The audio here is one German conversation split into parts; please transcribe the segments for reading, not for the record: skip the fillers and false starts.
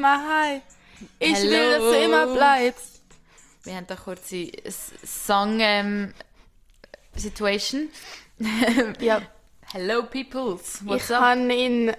immer high. Ich Hello. will, dass du immer bleibst. Wir haben da kurz die Song-Situation. Ja. Hello, peoples. What's Ich up? habe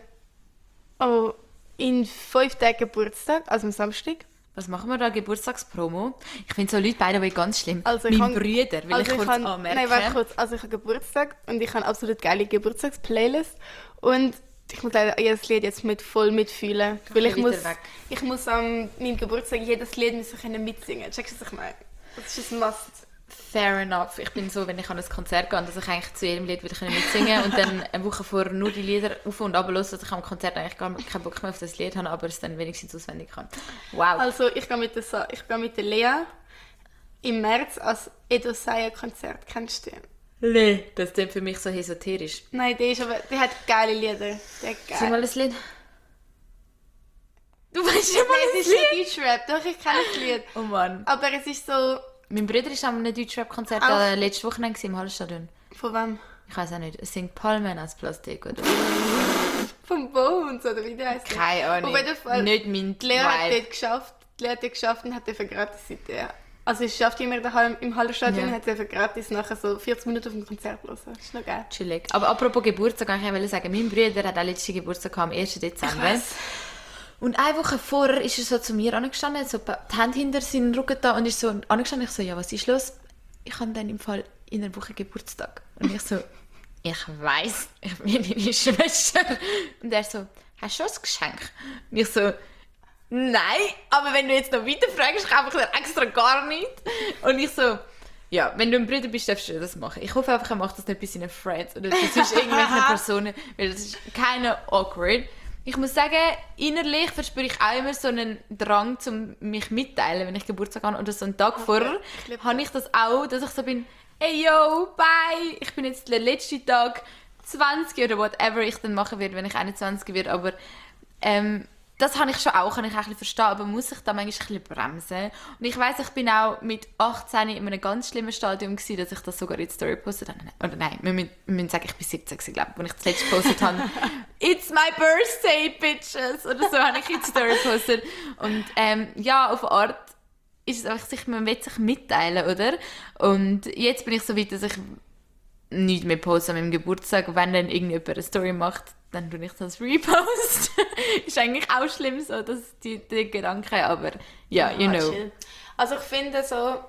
in 5 Tagen Geburtstag, also am Samstag. Was machen wir da? Geburtstagspromo? Ich finde so Leute beide ganz schlimm. Also ich Mein kann- Brüder, will ich kurz anmerken. Nein, warte kurz. Also ich habe Geburtstag und ich habe absolut geile Geburtstagsplaylist. Und ich muss leider jedes Lied jetzt voll mitfühlen. Weil ich bisschen muss, weiter weg. ich muss an meinem Geburtstag jedes Lied mitsingen. Checkst du, was ich meine? Das ist ein Must. Fair enough. Ich bin so, wenn ich an ein Konzert gehe, dass ich eigentlich zu jedem Lied wieder mitsingen kann und dann eine Woche vorher nur die Lieder auf und runter höre, dass ich am Konzert eigentlich gar keinen Bock mehr auf das Lied habe, aber es dann wenigstens auswendig kann. Wow. Also ich gehe mit der Lea im März als Edo Saya-Konzert. Kennst du den? Nee. Das klingt für mich so esoterisch. Nein, der hat geile Lieder. Der hat Sing geil. mal ein Lied. Du weißt ja mal Nein, ein es ist Lied? nicht Deutschrap. Doch, ich kenne das Lied. Oh Mann. Aber es ist so... Mein Bruder war an einem Deutschrap-Konzert Auch- letztes Wochenende im Hallstadion. Von wem? Ich weiß auch nicht. Es singt Palmen aus Plastik, oder? Vom Bones, oder wie der heißt? Keine Ahnung. Auf jeden Fall. Nicht mein Die Lea hat Vibe. dort geschafft. Die Lea hat dort geschafft und hat dafür gratis seitdem. Also sie schafft immer daheim im Hallenstadion Ja. und hat dafür gratis nachher so 40 Minuten auf dem Konzert hören. Das ist noch geil. Chillig. Aber apropos Geburtstag, kann ich auch sagen, mein Bruder hat auch letzten Geburtstag am 1. Dezember. Und eine Woche vorher ist er so zu mir angestanden, so die Hände hinter seinen Rücken da und ist so angestanden. Ich so, ja, was ist los? Ich habe dann im Fall in einer Woche Geburtstag. Und ich so, ich weiss, ich bin deine Schwester. Und er so, hast du schon ein Geschenk? Und ich so, nein, aber wenn du jetzt noch weiter fragst, kaufe ich dir extra gar nicht. Und ich so, ja, wenn du ein Bruder bist, darfst du das machen. Ich hoffe einfach, er macht das nicht bei seinen Friends oder bei sonst irgendwelchen Personen, weil das ist keine awkward. Ich muss sagen, innerlich verspüre ich auch immer so einen Drang, mich mitteilen, wenn ich Geburtstag habe. Oder so einen Tag vorher ich liebe habe ich das auch, dass ich so bin, hey yo, bye, ich bin jetzt der letzte Tag 20 oder whatever ich dann machen werde, wenn ich 21 werde. Aber das habe ich schon auch, kann ich auch ein bisschen verstehen, aber man muss sich da manchmal ein bisschen bremsen. Und ich weiss, ich bin auch mit 18 in einem ganz schlimmen Stadium gewesen, dass ich das sogar in die Story postet habe. Oder nein, wir müssen sagen, ich bin 17 gewesen, glaube ich, als ich das letzte gepostet habe. «It's my birthday, bitches!» oder so habe ich in die Story gepostet. Und ja, auf eine Art ist es einfach, man will sich mitteilen, oder? Und jetzt bin ich so weit, dass ich nichts mehr poste an meinem Geburtstag. Wenn dann irgendjemand eine Story macht, dann tue ich das Repost. Ist eigentlich auch schlimm so, dass die Gedanken, aber ja, you know. Chill. Also ich finde,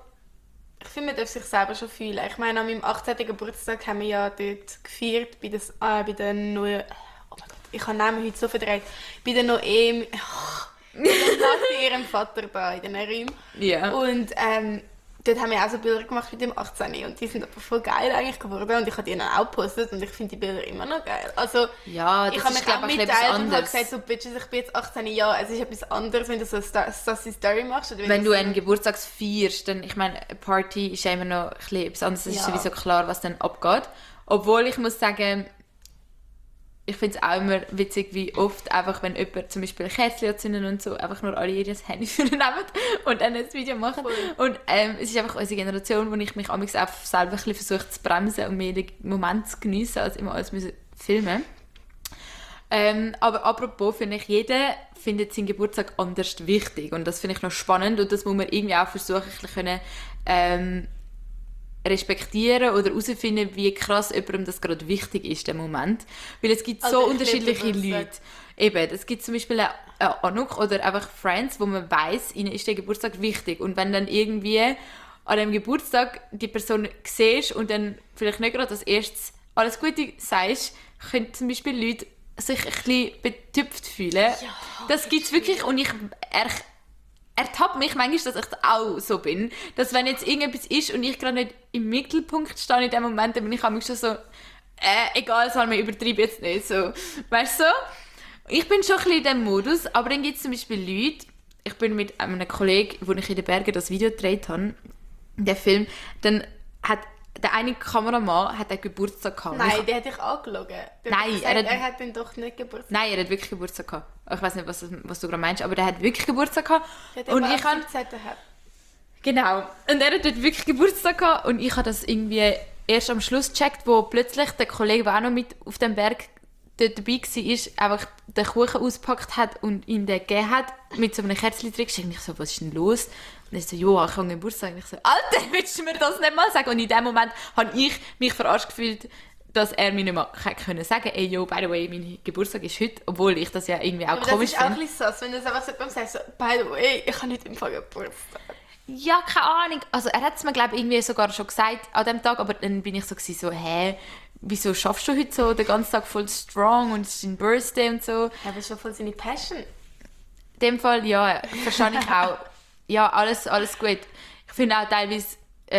man darf sich selber schon fühlen. Ich meine, an meinem 18. Geburtstag haben wir ja dort gefeiert bei der neuen... Oh mein Gott, ich habe den Namen heute so verdreht. Bei der Noemi... bei ihrem Vater da in den Räumen. Ja. Und dort haben wir auch so Bilder gemacht mit dem 18. Und die sind aber voll geil eigentlich geworden. Und ich habe die dann auch gepostet und ich finde die Bilder immer noch geil. Also, Ja, das ich habe ist, mich glaube auch ich, etwas mitteilt und habe anderes. gesagt, so, Bitches, ich bin jetzt 18 Jahre. Es ist etwas anderes, wenn du so eine sassy Story machst. Oder Wenn du einen Geburtstag feierst, dann, ich meine, eine Party ist ja immer noch ein bisschen etwas anderes. Es ist Ja. sowieso klar, was dann abgeht. Obwohl, ich muss sagen, ich finde es auch immer witzig, wie oft einfach, wenn jemand zum Beispiel ein Kerzchen anzündet und so, einfach nur alle ihr Handy nehmen und dann ein Video machen. Cool. Und es ist einfach unsere Generation, wo ich mich manchmal auch selber ein bisschen versuche zu bremsen und mehr den Moment zu geniessen, als immer alles müssen filmen. Aber apropos, finde ich, jeder findet seinen Geburtstag anders wichtig und das finde ich noch spannend und das muss man irgendwie auch versuchen, ein bisschen respektieren oder herausfinden, wie krass jemandem das gerade wichtig ist, der Moment. Weil es gibt Also so ich unterschiedliche liebe Leute. Geburtstag. Eben, es gibt zum Beispiel eine Anuk oder einfach Friends, wo man weiss, ihnen ist der Geburtstag wichtig. Und wenn dann irgendwie an dem Geburtstag die Person siehst und dann vielleicht nicht gerade als erstes alles Gute sagst, können zum Beispiel Leute sich ein bisschen betüpft fühlen. Das gibt es wirklich und ich ertappe mich manchmal, dass ich auch so bin, dass wenn jetzt irgendetwas ist und ich gerade nicht im Mittelpunkt stehe in dem Moment, dann bin ich manchmal schon so, egal, soll man übertreiben jetzt nicht, so, weißt du? Ich bin schon ein bisschen in diesem Modus, aber dann gibt es zum Beispiel Leute, ich bin mit einem Kollegen, wo ich in den Bergen das Video gedreht habe, der Film, dann hat der eine Kameramann hat einen Geburtstag gehabt. Nein, der hat dich angelogen. Der Nein, gesagt, er hat dann doch nicht Geburtstag. Nein, er hat wirklich Geburtstag gehabt. Ich weiß nicht, was du gerade meinst, aber der hat wirklich Geburtstag gehabt. Und ich habe... Genau. Und er hat dort wirklich Geburtstag gehabt und ich habe das irgendwie erst am Schluss gecheckt, wo plötzlich der Kollege, der auch noch mit auf dem Berg dort dabei war, einfach den Kuchen ausgepackt hat und ihm den gegeben hat, mit so einem Kerzchen drin, ich so, was ist denn los? Und er so, ja, ich habe Geburtstag. Und ich so, Alter, willst du mir das nicht mal sagen? Und in dem Moment habe ich mich verarscht gefühlt, dass er mir nicht mal können sagen, ey, yo, by the way, mein Geburtstag ist heute, obwohl ich das ja irgendwie auch aber komisch finde. finde. Das ist auch ein bisschen so, wenn du es einfach so beim sagst, so, by the way, ich habe heute im Fall Geburtstag. Ja, keine Ahnung. Also er hat es mir, glaube ich, irgendwie sogar schon gesagt an dem Tag, aber dann bin ich so, hä, wieso schaffst du heute so den ganzen Tag voll strong und es ist dein Birthday und so. Ja, aber ist schon voll seine Passion. In dem Fall, ja, verstehe ich auch. Ja, alles gut. Ich finde auch teilweise,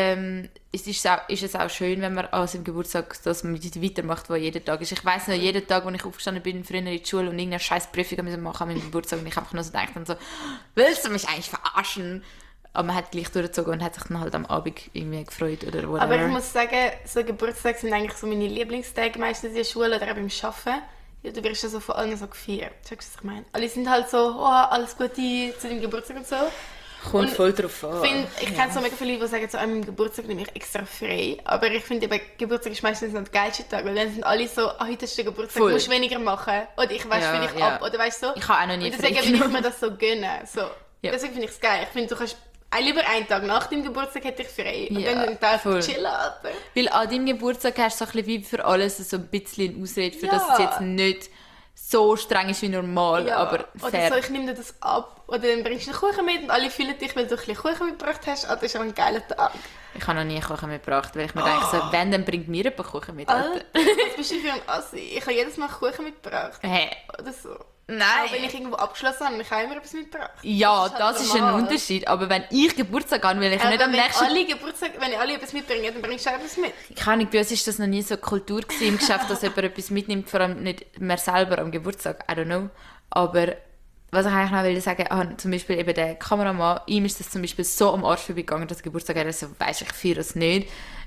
ist es auch schön, wenn man an seinem Geburtstag das weitermacht, was jeden Tag ist. Ich weiss noch, jeden Tag, als ich aufgestanden bin, früher in die Schule und irgendeine scheiß Prüfung machen an meinem Geburtstag und ich einfach nur so gedacht und so, willst du mich eigentlich verarschen? Aber man hat gleich durchgezogen und hat sich dann halt am Abend irgendwie gefreut oder whatever. Aber ich muss sagen, so Geburtstage sind eigentlich so meine Lieblingstage meistens in der Schule oder auch beim Arbeiten. Ja, du wirst ja so von allen so gefeiert. Checkst du, was ich meine? Alle sind halt so, oh, alles Gute zu deinem Geburtstag und so. Kommt voll drauf an. Ich kenne so mega viele Leute, die sagen, so, an meinem Geburtstag nehme ich extra frei. Aber ich finde, Geburtstag ist meistens nicht der geilste Tag, weil dann sind alle so, heute ist der Geburtstag, du musst weniger machen. Oder ich wasche vielleicht ab. Oder weißt du so. Ich habe auch noch nie und deswegen will ich mir das so gönnen. So. Ja. Deswegen finde ich es geil. Ich finde, du kannst lieber einen Tag nach deinem Geburtstag hätte ich frei. Und Ja, dann einen Tag voll. chillen. Alter. Weil an deinem Geburtstag hast du so ein bisschen wie für alles so ein bisschen eine Ausrede, für Ja. dass es jetzt nicht so streng ist wie normal, Ja. aber fair. Oder so, ich nehme dir das ab. Oder dann bringst du einen Kuchen mit und alle fühlen dich, weil du ein bisschen Kuchen mitgebracht hast. Alter, das ist auch ein geiler Tag. Ich habe noch nie Kuchen mitgebracht, weil ich mir denke, so, wenn, dann bringt mir jemand Kuchen mit. Alter. Alter, was bist du für ein Assi? Ich habe jedes Mal Kuchen mitgebracht. Hey. Oder so. Nein. Auch wenn ich irgendwo abgeschlossen habe, habe ich auch immer etwas mitgebracht. Ja, halt das ist ein normal. Unterschied. Aber wenn ich Geburtstag habe, will ich Aber nicht am nächsten... wenn alle etwas mitbringen, dann bringst du auch etwas mit. Ich kann nicht, bei uns ist das noch nie so Kultur gewesen im Geschäft, dass jemand etwas mitnimmt, vor allem nicht mehr selber am Geburtstag. I don't know. Aber was ich eigentlich noch will sagen, zum Beispiel eben der Kameramann, ihm ist das zum Beispiel so am Arsch vorbeigegangen, dass Geburtstag er so, weiss ich feiere es nicht.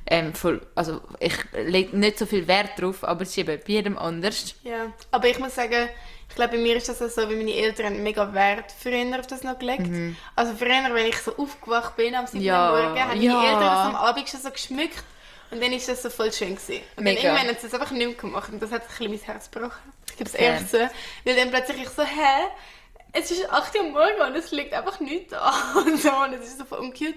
Also ich lege nicht so viel Wert drauf, aber es ist eben bei jedem anders. Ja, aber ich muss sagen, ich glaube, bei mir ist das auch so, wie meine Eltern haben mega Wert früher auf das noch gelegt. Also früher, wenn ich so aufgewacht bin am 7. Ja, Morgen, haben ja. meine Eltern das am Abend schon so geschmückt. Und dann ist das so voll schön gewesen. Und Mega. dann irgendwann haben sie es einfach nicht mehr gemacht. Und das hat ein bisschen mein Herz gebrochen. Ich gebe es Ja. ehrlich zu. Weil dann plötzlich ich so, hä? Es ist 8 Uhr morgen und es liegt einfach nichts da. Und so, und es ist so voll uncute.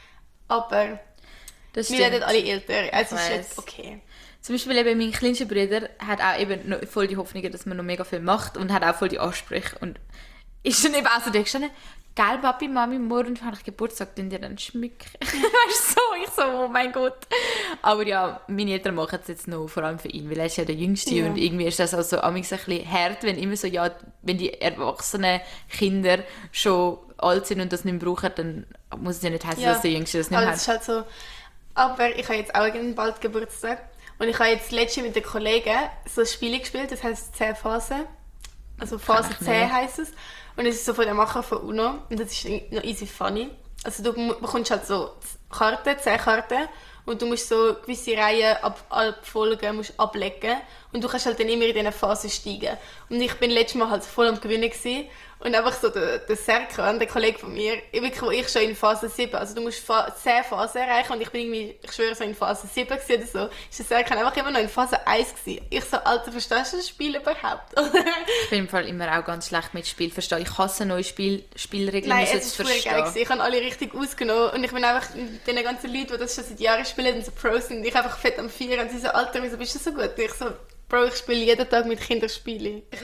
Aber Das wir werden alle älter. Also Ich ist weiss. jetzt okay. Zum Beispiel eben mein kleinster Bruder hat auch eben noch voll die Hoffnung, dass man noch mega viel macht und hat auch voll die Ansprüche und ist dann eben auch so gestanden, gell Papi, Mami, morgen habe ich Geburtstag, dann dir dann schmücken. Weißt du, so, ich so, oh mein Gott. Aber ja, meine Eltern machen es jetzt noch, vor allem für ihn, weil er ist ja der Jüngste Ja. und irgendwie ist das auch so amigs ein bisschen hart, wenn immer so, ja, wenn die erwachsenen Kinder schon alt sind und das nicht mehr brauchen, dann muss es ja nicht heißen, Ja. dass der Jüngste das nicht Aber mehr es ist hat. halt so. Aber ich habe jetzt auch irgendwann bald Geburtstag. Und ich habe jetzt letztens mit den Kollegen so ein Spiel gespielt, das heisst 10 Phasen. Also Phase ich 10 nicht. heisst es. Und es ist so von der Macher von UNO. Und das ist noch easy funny. Also du bekommst halt so Karten, 10 Karten. Und du musst so gewisse Reihen abfolgen, musst ablegen. Und du kannst halt dann immer in diese Phase steigen. Und ich bin letztes Mal halt voll am Gewinnen gewesen. Und einfach so der Serkan, der Kollege von mir, wirklich, wo ich schon in Phase 7, also du musst 10 Phasen erreichen und ich bin irgendwie, ich schwöre, so in Phase 7 gewesen oder so, ist der Serkan einfach immer noch in Phase 1 gewesen. Ich so, Alter, verstehst du das Spiel überhaupt? Ich bin im Fall immer auch ganz schlecht mit Spiel verstehen. Ich hasse neue Spielregeln, Nein, müssen es ist zu verdammt geil verstehen. gewesen. Ich habe alle richtig ausgenommen und ich bin einfach mit den ganzen Leuten, die das schon seit Jahren spielen und so Pros sind, ich einfach fett am Feiern und sie so, Alter, wieso bist du so gut? Und ich so, Bro, ich spiele jeden Tag mit Kindern Spiele. Ich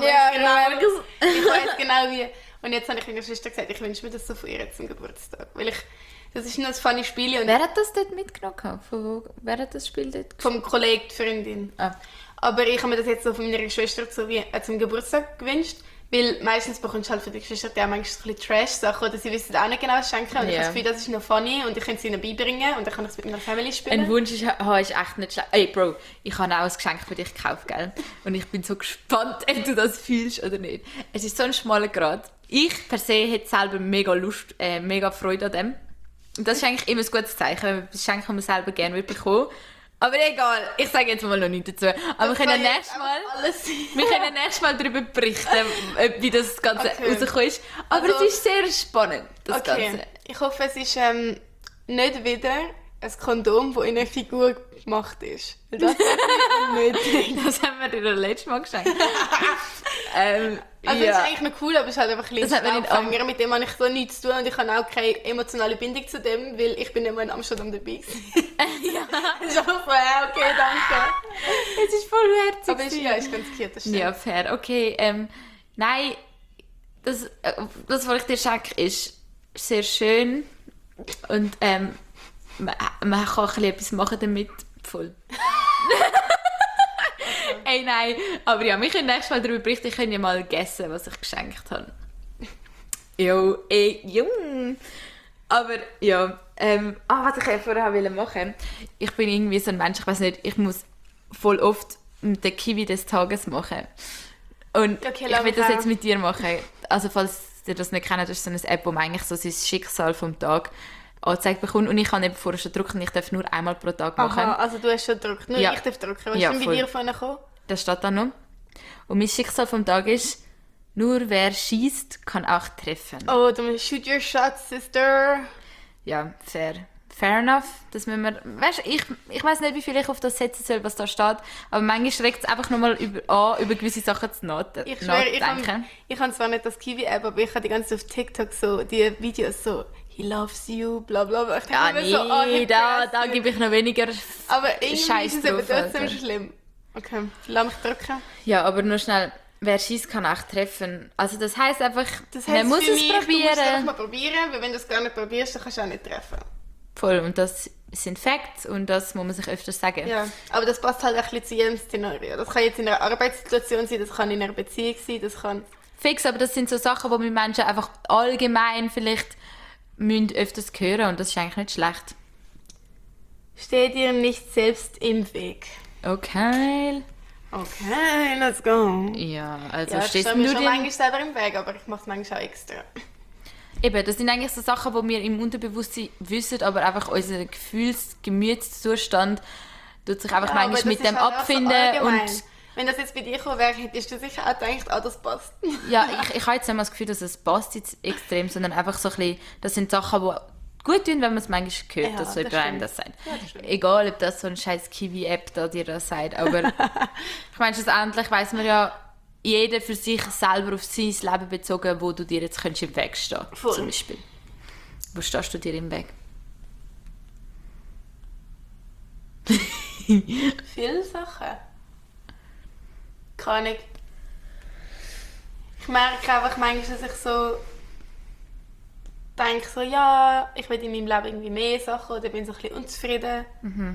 weiß genau wie. Und jetzt habe ich meiner Schwester gesagt, ich wünsche mir das so von ihr zum Geburtstag. Weil das ist nur ein funny Spiel und Wer hat das dort mitgenommen? Von wo? Wer hat das Spiel dort? vom Kollegen, die Freundin. Ah. Aber ich habe mir das jetzt so von meiner Schwester zum Geburtstag gewünscht. Weil meistens bekommst du halt für die Geschwister auch manchmal so ein bisschen Trash-Sachen oder sie wissen auch nicht genau, was schenken. Und ich Ja. habe das Gefühl, das ist noch funny und ich kann es ihnen beibringen und dann kann ich es mit meiner Family spielen. Ein Wunsch ist echt nicht schlecht. Ey, Bro, ich habe auch ein Geschenk für dich gekauft, gell? Und ich bin so gespannt, ob du das fühlst oder nicht. Es ist so ein schmaler Grad. Ich per se hätte selber mega Lust, mega Freude an dem. Und das ist eigentlich immer ein gutes Zeichen, wenn man etwas schenkt, das man selber gerne bekommen. Aber egal, ich sage jetzt mal noch nichts dazu. Aber wir können nächstes Mal darüber berichten, wie das Ganze rausgekommen ist. Aber Also- es ist sehr spannend, das Okay, Ganze. ich hoffe, es ist nicht wieder ein Kondom, das in eine Figur gemacht ist. Weil das ist unnötig. Das haben wir dir das letzte Mal geschenkt. Also das ist eigentlich noch cool, aber es ist halt einfach ein Das hat man nicht Aufhänger, mit dem habe ich so nichts zu tun und ich habe auch keine emotionale Bindung zu dem, weil ich bin immer in Amsterdam dabei gewesen. Ja. Das ist einfach so, ja, okay, danke. Es ist voll herzig. Aber ist ganz cute, das stimmt. Ja, fair. Okay, nein, das, was ich dir schenke, ist sehr schön und man kann ein bisschen etwas machen damit. Voll. Ey, nein. Aber ja, wir können nächstes Mal darüber berichten. Ich kann ja mal guessen, was ich geschenkt habe. Jo, jung. Aber ja, was ich vorher machen wollte. Ich bin irgendwie so ein Mensch, ich weiß nicht, ich muss voll oft den Kiwi des Tages machen. Und okay, ich will das jetzt mit dir machen. Also falls ihr das nicht kennt, das ist so eine App, wo man eigentlich so sein Schicksal vom Tag angezeigt bekommt. Und ich habe eben vorher schon gedrückt und ich darf nur einmal pro Tag machen. Aha, also du hast schon gedrückt, nur Ja. ich darf drücken. Was Ja, ist denn bei voll. dir vorne gekommen? Das steht da noch. Und mein Schicksal vom Tag ist, nur wer schießt, kann auch treffen. Oh, du musst shoot your shot, sister. Ja, fair. Fair enough. Das müssen wir, weißt, ich weiss nicht, wie viel ich auf das setzen soll, was da steht, aber manchmal schreckt es einfach nochmal über gewisse Sachen zu Ich schwöre, nachdenken. ich habe zwar nicht das Kiwi-App, aber ich habe die ganze Zeit auf TikTok so die Videos so «He loves you», bla bla bla. Ich Ja, denke nee, mir so, oh, he da pressed gebe ich noch weniger Aber irgendwie Scheiß ist es eben drauf, trotzdem Alter. schlimm. Okay, lass mich drücken. Ja, aber nur schnell, wer schießt, kann auch treffen. Also das heisst einfach, Das man heisst muss für es mich, du musst es einfach probieren. mal probieren, weil wenn du es gar nicht probierst, dann kannst du auch nicht treffen. Voll, und das sind Facts und das muss man sich öfters sagen. Ja, aber das passt halt ein bisschen zu jedem Szenario. Das kann jetzt in einer Arbeitssituation sein, das kann in einer Beziehung sein, das kann... Fix, aber das sind so Sachen, die wir Menschen einfach allgemein vielleicht müssen öfters hören und das ist eigentlich nicht schlecht. Steh dir nicht selbst im Weg. Okay. Okay, let's go. Ja, also Ja, ich stehst stehe du mir nur schon dir... manchmal selber im Weg, aber ich mache es manchmal auch extra. Eben, das sind eigentlich so Sachen, die wir im Unterbewusstsein wissen, aber einfach unser Gemütszustand tut sich einfach Ja, aber manchmal das mit ist dem halt auch so abfinden allgemein. und Wenn das jetzt bei dir gekommen wäre, hättest du sicher auch gedacht, ah, das passt. ja, ich habe jetzt nicht mal das Gefühl, dass es passt jetzt extrem, sondern einfach so ein bisschen, das sind Sachen, die gut tun, wenn man es manchmal hört, Ja, dass so das jemand einem stimmt. das sagt. Ja, das stimmt. Egal, ob das so ein scheiß Kiwi-App da dir das sagt, aber ich meine, schlussendlich weiss man ja, jeder für sich selber auf sein Leben bezogen, wo du dir jetzt könntest im Weg stehen Voll. zum Beispiel. Wo stehst du dir im Weg? Viele Sachen. Keine Ahnung. Ich merke einfach manchmal, dass ich so denke, so, ja, ich will in meinem Leben irgendwie mehr Sachen oder bin so ein bisschen unzufrieden.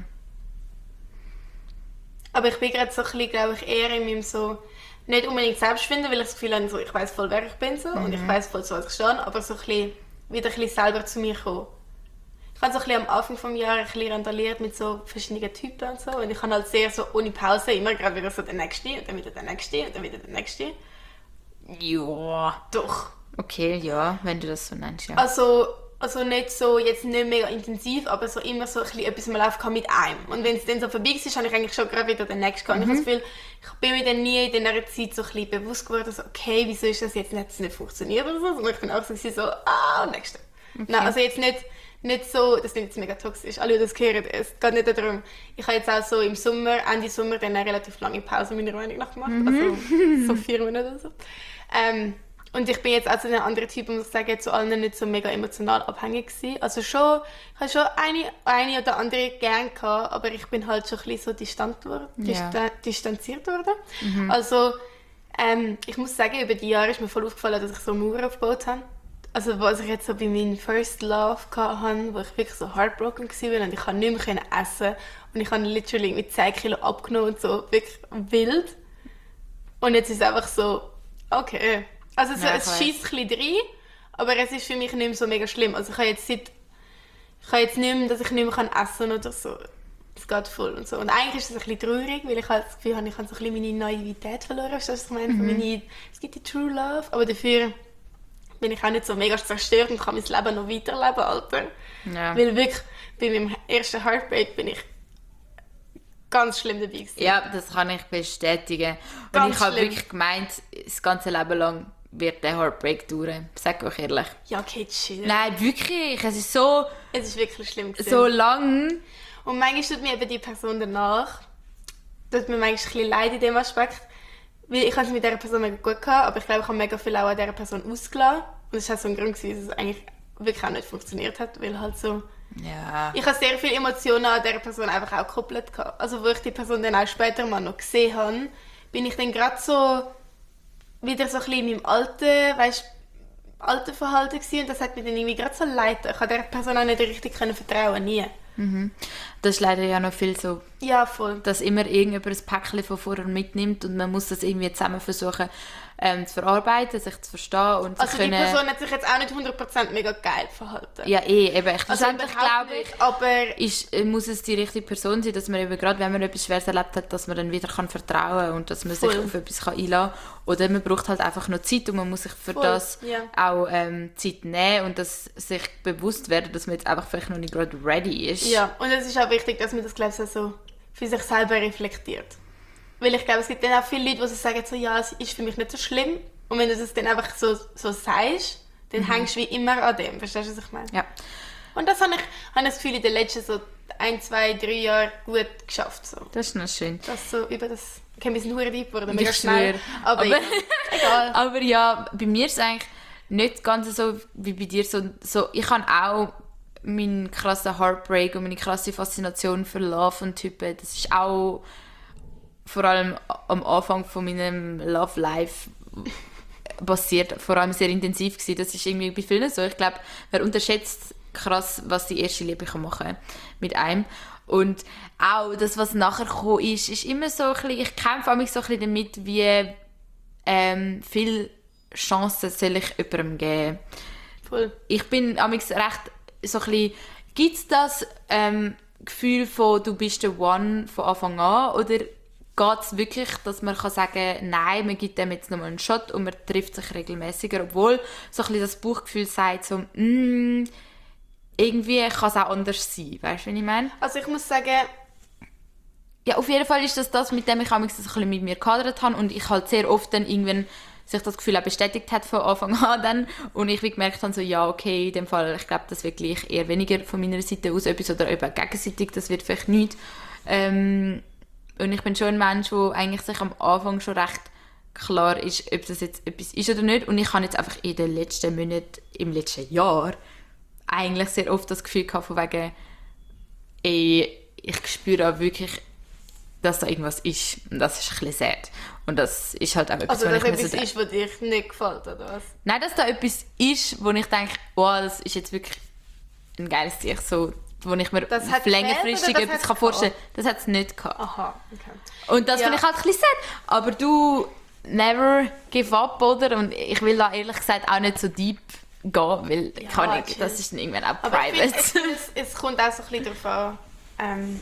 Aber ich bin gerade so ein bisschen, glaube ich, eher in meinem so, nicht unbedingt Selbstfinden, weil ich das Gefühl habe, so, ich weiss voll, wer ich bin so, und ich weiss voll, so was ich stehe, aber so ein bisschen, wieder ein bisschen selber zu mir kommen. Ich habe so ein bisschen am Anfang des Jahres ein bisschen randaliert mit so verschiedenen Typen und so, und ich habe halt sehr so ohne Pause immer gerade wieder so den nächsten und dann wieder den nächsten und dann wieder den nächsten. Ja. Doch. Okay, ja, wenn du das so nennst, ja. Also nicht so, jetzt nicht mega intensiv, aber so immer so ein bisschen etwas mal laufen mit einem. Und wenn es dann so vorbei ist, habe ich eigentlich schon gerade wieder den nächsten gehabt. Und ich habe das Gefühl, ich bin mir dann nie in dieser Zeit so ein bisschen bewusst geworden, so, okay, wieso ist das jetzt nicht funktioniert oder so. Und ich bin auch so, nächste. Okay. Nein, also jetzt nicht so, das klingt jetzt mega toxisch, alle, die das hören, es geht nicht darum. Ich habe jetzt auch so im Sommer, Ende Sommer, dann eine relativ lange Pause meiner Meinung nach gemacht, also so 4 Monate oder so. Und ich bin jetzt auch zu einem anderen Typ, muss ich sagen, zu allen nicht so mega emotional abhängig gewesen. Also schon, ich habe schon eine oder andere gern gehabt, aber ich bin halt schon ein bisschen so distanziert worden. Also ich muss sagen, über die Jahre ist mir voll aufgefallen, dass ich so Mauern aufgebaut habe. Also was ich jetzt so bei meinem First Love hatte, wo ich wirklich so heartbroken war und ich konnte nicht mehr essen und ich habe literally mit 10 Kilo abgenommen und so, wirklich wild. Und jetzt ist es einfach so, okay. Also Ja, es schießt ein bisschen rein, aber es ist für mich nicht mehr so mega schlimm. Also ich habe jetzt nicht mehr, dass ich nicht mehr essen kann oder so. Es geht voll und so. Und eigentlich ist es ein bisschen traurig, weil ich halt das Gefühl habe, ich habe so ein bisschen meine Naivität verloren. Weißt du, was ich meine? Es gibt die True Love, aber dafür bin ich auch nicht so mega zerstört und kann mein Leben noch weiterleben, Alter. Ja. Weil wirklich, bei meinem ersten Heartbreak bin ich ganz schlimm dabei gewesen. Ja, das kann ich bestätigen. Und Ganz ich habe schlimm. wirklich gemeint, das ganze Leben lang wird der Heartbreak dauern. Sag euch ehrlich. Ja, okay, chill. Nein, wirklich. Es ist so Es ist wirklich schlimm gewesen. so lang. Und manchmal tut mir eben die Person danach, tut mir manchmal ein bisschen leid in dem Aspekt, weil ich hatte es mit dieser Person mega gut gehabt, aber ich glaube, ich habe mega viel auch an dieser Person ausgelassen. Und das war halt so ein Grund, dass es eigentlich wirklich auch nicht funktioniert hat, weil halt so... Ja. Ich habe sehr viele Emotionen an dieser Person einfach auch gekoppelt gehabt. Also wo ich die Person dann auch später mal noch gesehen habe, bin ich dann gerade so wieder so ein bisschen in meinem alten Verhalten gewesen, und das hat mir dann irgendwie gerade so leid. Ich konnte dieser Person auch nicht richtig vertrauen, nie. Das ist leider ja noch viel so, Ja, voll. dass immer irgendjemand ein Päckchen von vorher mitnimmt und man muss das irgendwie zusammen versuchen zu verarbeiten, sich zu verstehen und zu Also können... die Person hat sich jetzt auch nicht 100% mega geil verhalten. Ja, eben. Also Schlussendlich überhaupt glaube ich, nicht, aber... muss es die richtige Person sein, dass man eben gerade, wenn man etwas Schweres erlebt hat, dass man dann wieder vertrauen kann und dass man sich Voll. auf etwas einlassen kann. Oder man braucht halt einfach noch Zeit und man muss sich für Voll, das ja. auch Zeit nehmen und das sich bewusst werden, dass man jetzt einfach vielleicht noch nicht gerade ready ist. Ja, und es ist auch wichtig, dass man das, glaube ich, so für sich selber reflektiert. Weil ich glaube, es gibt dann auch viele Leute, die sagen so, ja, es ist für mich nicht so schlimm. Und wenn du das dann einfach so sagst, dann hängst du wie immer an dem. Verstehst du, was ich meine? Ja. Und das habe ich das Gefühl, in den letzten so 1, 2, 3 Jahren gut geschafft. So. Das ist noch schön. Das so über das... Ich habe ein bisschen verdammt deep geworden, mega Ich schnell. schwöre. Aber ja, egal. Aber ja, bei mir ist es eigentlich nicht ganz so wie bei dir. So, ich habe auch meinen krassen Heartbreak und meine krasse Faszination für Love und Typen. Das ist auch vor allem am Anfang von meinem Love Life basiert, vor allem sehr intensiv gewesen. Das ist irgendwie bei vielen so. Ich glaube, man unterschätzt krass, was die erste Liebe kann machen mit einem. Und auch das, was nachher gekommen ist immer so ein bisschen, ich kämpfe manchmal so ein bisschen damit, wie viele Chancen soll ich jemandem geben. Voll. Ich bin manchmal recht so ein bisschen, gibt es das Gefühl von, du bist der One von Anfang an, oder geht es wirklich, dass man kann sagen, nein, man gibt dem jetzt nochmal einen Shot und man trifft sich regelmäßiger, obwohl so ein bisschen das Bauchgefühl sagt so, irgendwie kann es auch anders sein, weißt du, was ich meine? Also ich muss sagen, Ja, auf jeden Fall ist das mit dem ich auch ein bisschen mit mir gehadert habe und ich halt sehr oft dann irgendwann sich das Gefühl auch bestätigt hat von Anfang an dann und ich wie gemerkt habe, so ja, okay, in dem Fall, ich glaube, das wird gleich eher weniger von meiner Seite aus etwas oder eben gegenseitig, das wird vielleicht nichts. Und ich bin schon ein Mensch, der eigentlich sich am Anfang schon recht klar ist, ob das jetzt etwas ist oder nicht. Und ich habe jetzt einfach in den letzten Monaten, im letzten Jahr, eigentlich sehr oft das Gefühl gehabt, von wegen, ey, ich spüre auch wirklich, dass da irgendwas ist. Und das ist ein bisschen sad. Und das ist halt auch etwas, also dass wo ich mir etwas so ist, was dir nicht gefällt, oder was? Nein, dass da etwas ist, wo ich denke, wow, das ist jetzt wirklich ein geiles Tier, so, wo ich mir Das hat längerfristig gefehlt, oder das etwas hat vorstellen kann. Das hat es nicht gehabt. Aha, okay. Und das Ja. finde ich halt ein bisschen sad. Aber du, never give up, oder? Und ich will da ehrlich gesagt auch nicht so deep gehen, weil Ja, kann ich, chill. das ist dann irgendwann auch Aber private. ich finde, es kommt auch so ein bisschen darauf an,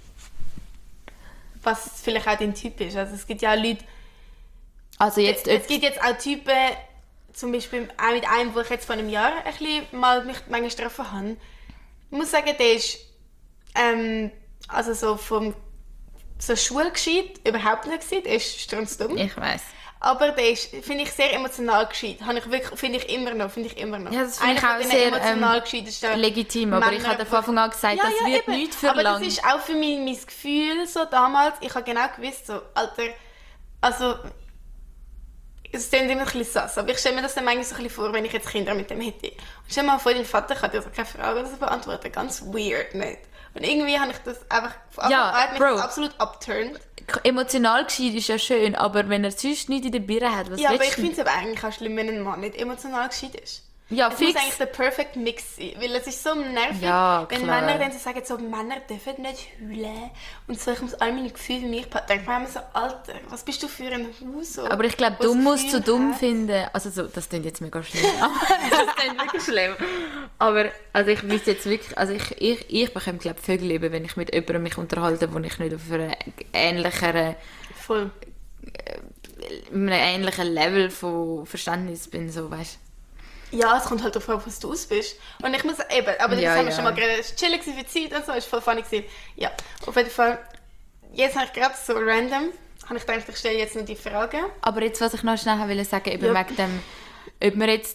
was vielleicht auch dein Typ ist. Also es gibt ja auch Leute, Also jetzt, es gibt jetzt auch Typen, zum Beispiel auch mit einem, wo ich jetzt vor einem Jahr ein bisschen mal mich manchmal getroffen habe. Ich muss sagen, der ist also so vom so Schulgescheit überhaupt nicht gewesen. Der ist strunzdumm. ich weiss. Aber der ist, finde ich, sehr emotional gescheit. Finde ich immer noch. Ja, das finde ich Einer auch von den sehr emotional gescheitesten legitim, aber ich habe von Anfang an gesagt, das wird eben. nicht für aber lang. Aber das ist auch für mich mein Gefühl so damals. Ich habe genau gewusst, so, Alter, also es klingt immer ein bisschen sass, aber ich stelle mir das dann manchmal so ein bisschen vor, wenn ich jetzt Kinder mit dem hätte. Und stell dir mal vor, dein Vater kann dir so keine Frage oder so beantworten. Ganz weird, nicht? Und irgendwie habe ich das einfach von Anfang an hat mich das absolut abturned. Emotional gescheit ist ja schön, aber wenn er sonst nichts in der Birne hat, was Ja, aber ich willst du? finde es aber eigentlich auch schlimm, wenn ein Mann nicht emotional gescheit ist. Ja, Es fix. muss eigentlich der perfect Mix sein, weil es ist so nervig, Ja, wenn klar. Männer dann so sagen, so, Männer dürfen nicht heulen und so, ich muss all meine Gefühle für mich behalten. Denkt man immer so, Alter, was bist du für ein Haus? So, Aber ich glaube, was du musst Gefühl zu dumm hat. finden. Also so, das klingt jetzt mega schlimm. Das klingt wirklich schlimm. Aber also ich weiß jetzt wirklich, also ich bekomme glaube Vögel lieber, wenn ich mit jemandem mich unterhalte, wo ich nicht auf einem Voll. ähnlichen Level von Verständnis bin, so, weißt. Ja, es kommt halt darauf an, was du aus bist. Und ich muss eben, aber das Ja, haben wir ja. schon mal geredet, es war chillig für die Zeit und so, es war voll funny gewesen. Ja, auf jeden Fall, jetzt habe ich gerade so random, habe ich gedacht, ich stelle jetzt noch die Frage. Aber jetzt, was ich noch schnell wollte sagen, eben Ja. wegen dem, ob man jetzt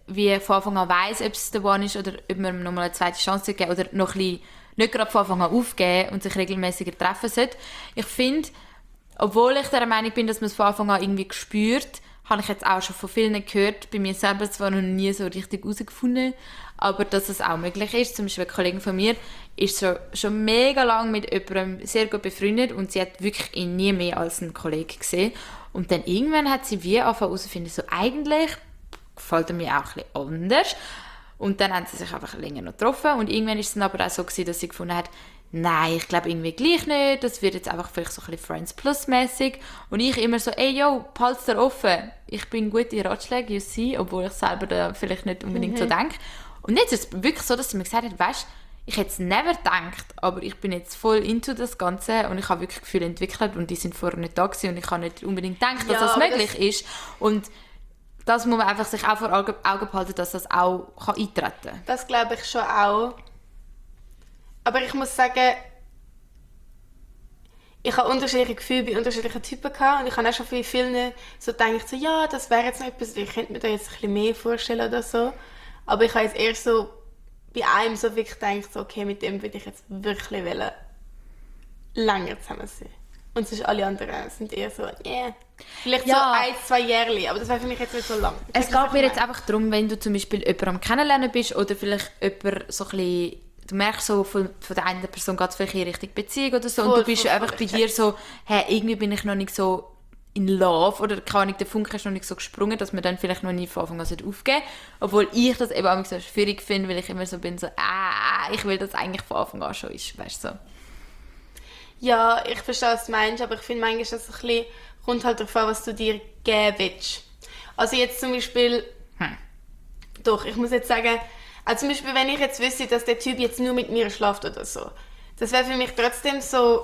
wie von Anfang an weiss, ob es der One ist oder ob man ihm nochmal eine zweite Chance geben oder noch ein bisschen nicht gerade von Anfang an aufgeben und sich regelmäßiger treffen sollte. Ich finde, obwohl ich der Meinung bin, dass man es von Anfang an irgendwie spürt, habe ich jetzt auch schon von vielen gehört, bei mir selber zwar noch nie so richtig herausgefunden, aber dass es auch möglich ist. Zum Beispiel eine Kollegin von mir ist schon mega lange mit jemandem sehr gut befreundet und sie hat wirklich ihn nie mehr als einen Kollegen gesehen. Und dann irgendwann hat sie wie angefangen herauszufinden, so eigentlich gefällt er mir auch ein bisschen anders. Und dann haben sie sich einfach länger noch getroffen und irgendwann ist es dann aber auch so gewesen, dass sie gefunden hat, nein, ich glaube irgendwie gleich nicht, das wird jetzt einfach vielleicht so ein bisschen Friends Plus mäßig. Und ich immer so, ey, yo, behalt's dir offen. Ich bin gut in Ratschlägen, you see, obwohl ich selber da vielleicht nicht unbedingt so denke. Und jetzt ist es wirklich so, dass sie mir gesagt hat, weißt, ich hätte es never gedacht, aber ich bin jetzt voll into das Ganze und ich habe wirklich Gefühle entwickelt und die sind vorher nicht da gewesen und ich habe nicht unbedingt gedacht, dass das möglich ist. Und das muss man einfach sich auch vor Augen behalten, dass das auch eintreten kann. Das glaube ich schon auch. Aber ich muss sagen, ich habe unterschiedliche Gefühle bei unterschiedlichen Typen gehabt und ich habe auch schon bei vielen so gedacht, so, ja, das wäre jetzt noch etwas, ich könnte mir da jetzt ein bisschen mehr vorstellen oder so. Aber ich habe jetzt erst so bei einem so wirklich gedacht, so, okay, mit dem würde ich jetzt wirklich länger zusammen sein. Und sonst alle anderen sind eher so, yeah. Vielleicht so 1-2 Jahre, aber das wäre für mich jetzt nicht so lang. Es geht mir jetzt einfach darum, wenn du zum Beispiel jemanden am Kennenlernen bist oder vielleicht jemanden so ein bisschen, du merkst so, von der einen Person geht es vielleicht in Richtung Beziehung oder so und du bist einfach bei dir so, hey, irgendwie bin ich noch nicht so in Love oder keine Ahnung, der Funke ist noch nicht so gesprungen, dass man dann vielleicht noch nie von Anfang an aufgeben sollte. Obwohl ich das eben auch so schwierig finde, weil ich immer so bin, so, ich will, dass es eigentlich von Anfang an schon ist, weißt du so. Ja, ich verstehe, was du meinst, aber ich finde manchmal, dass es ein bisschen, kommt halt darauf an, was du dir geben willst. Also jetzt zum Beispiel, doch, ich muss jetzt sagen, also zum Beispiel, wenn ich jetzt wüsste, dass der Typ jetzt nur mit mir schläft oder so, das wäre für mich trotzdem so...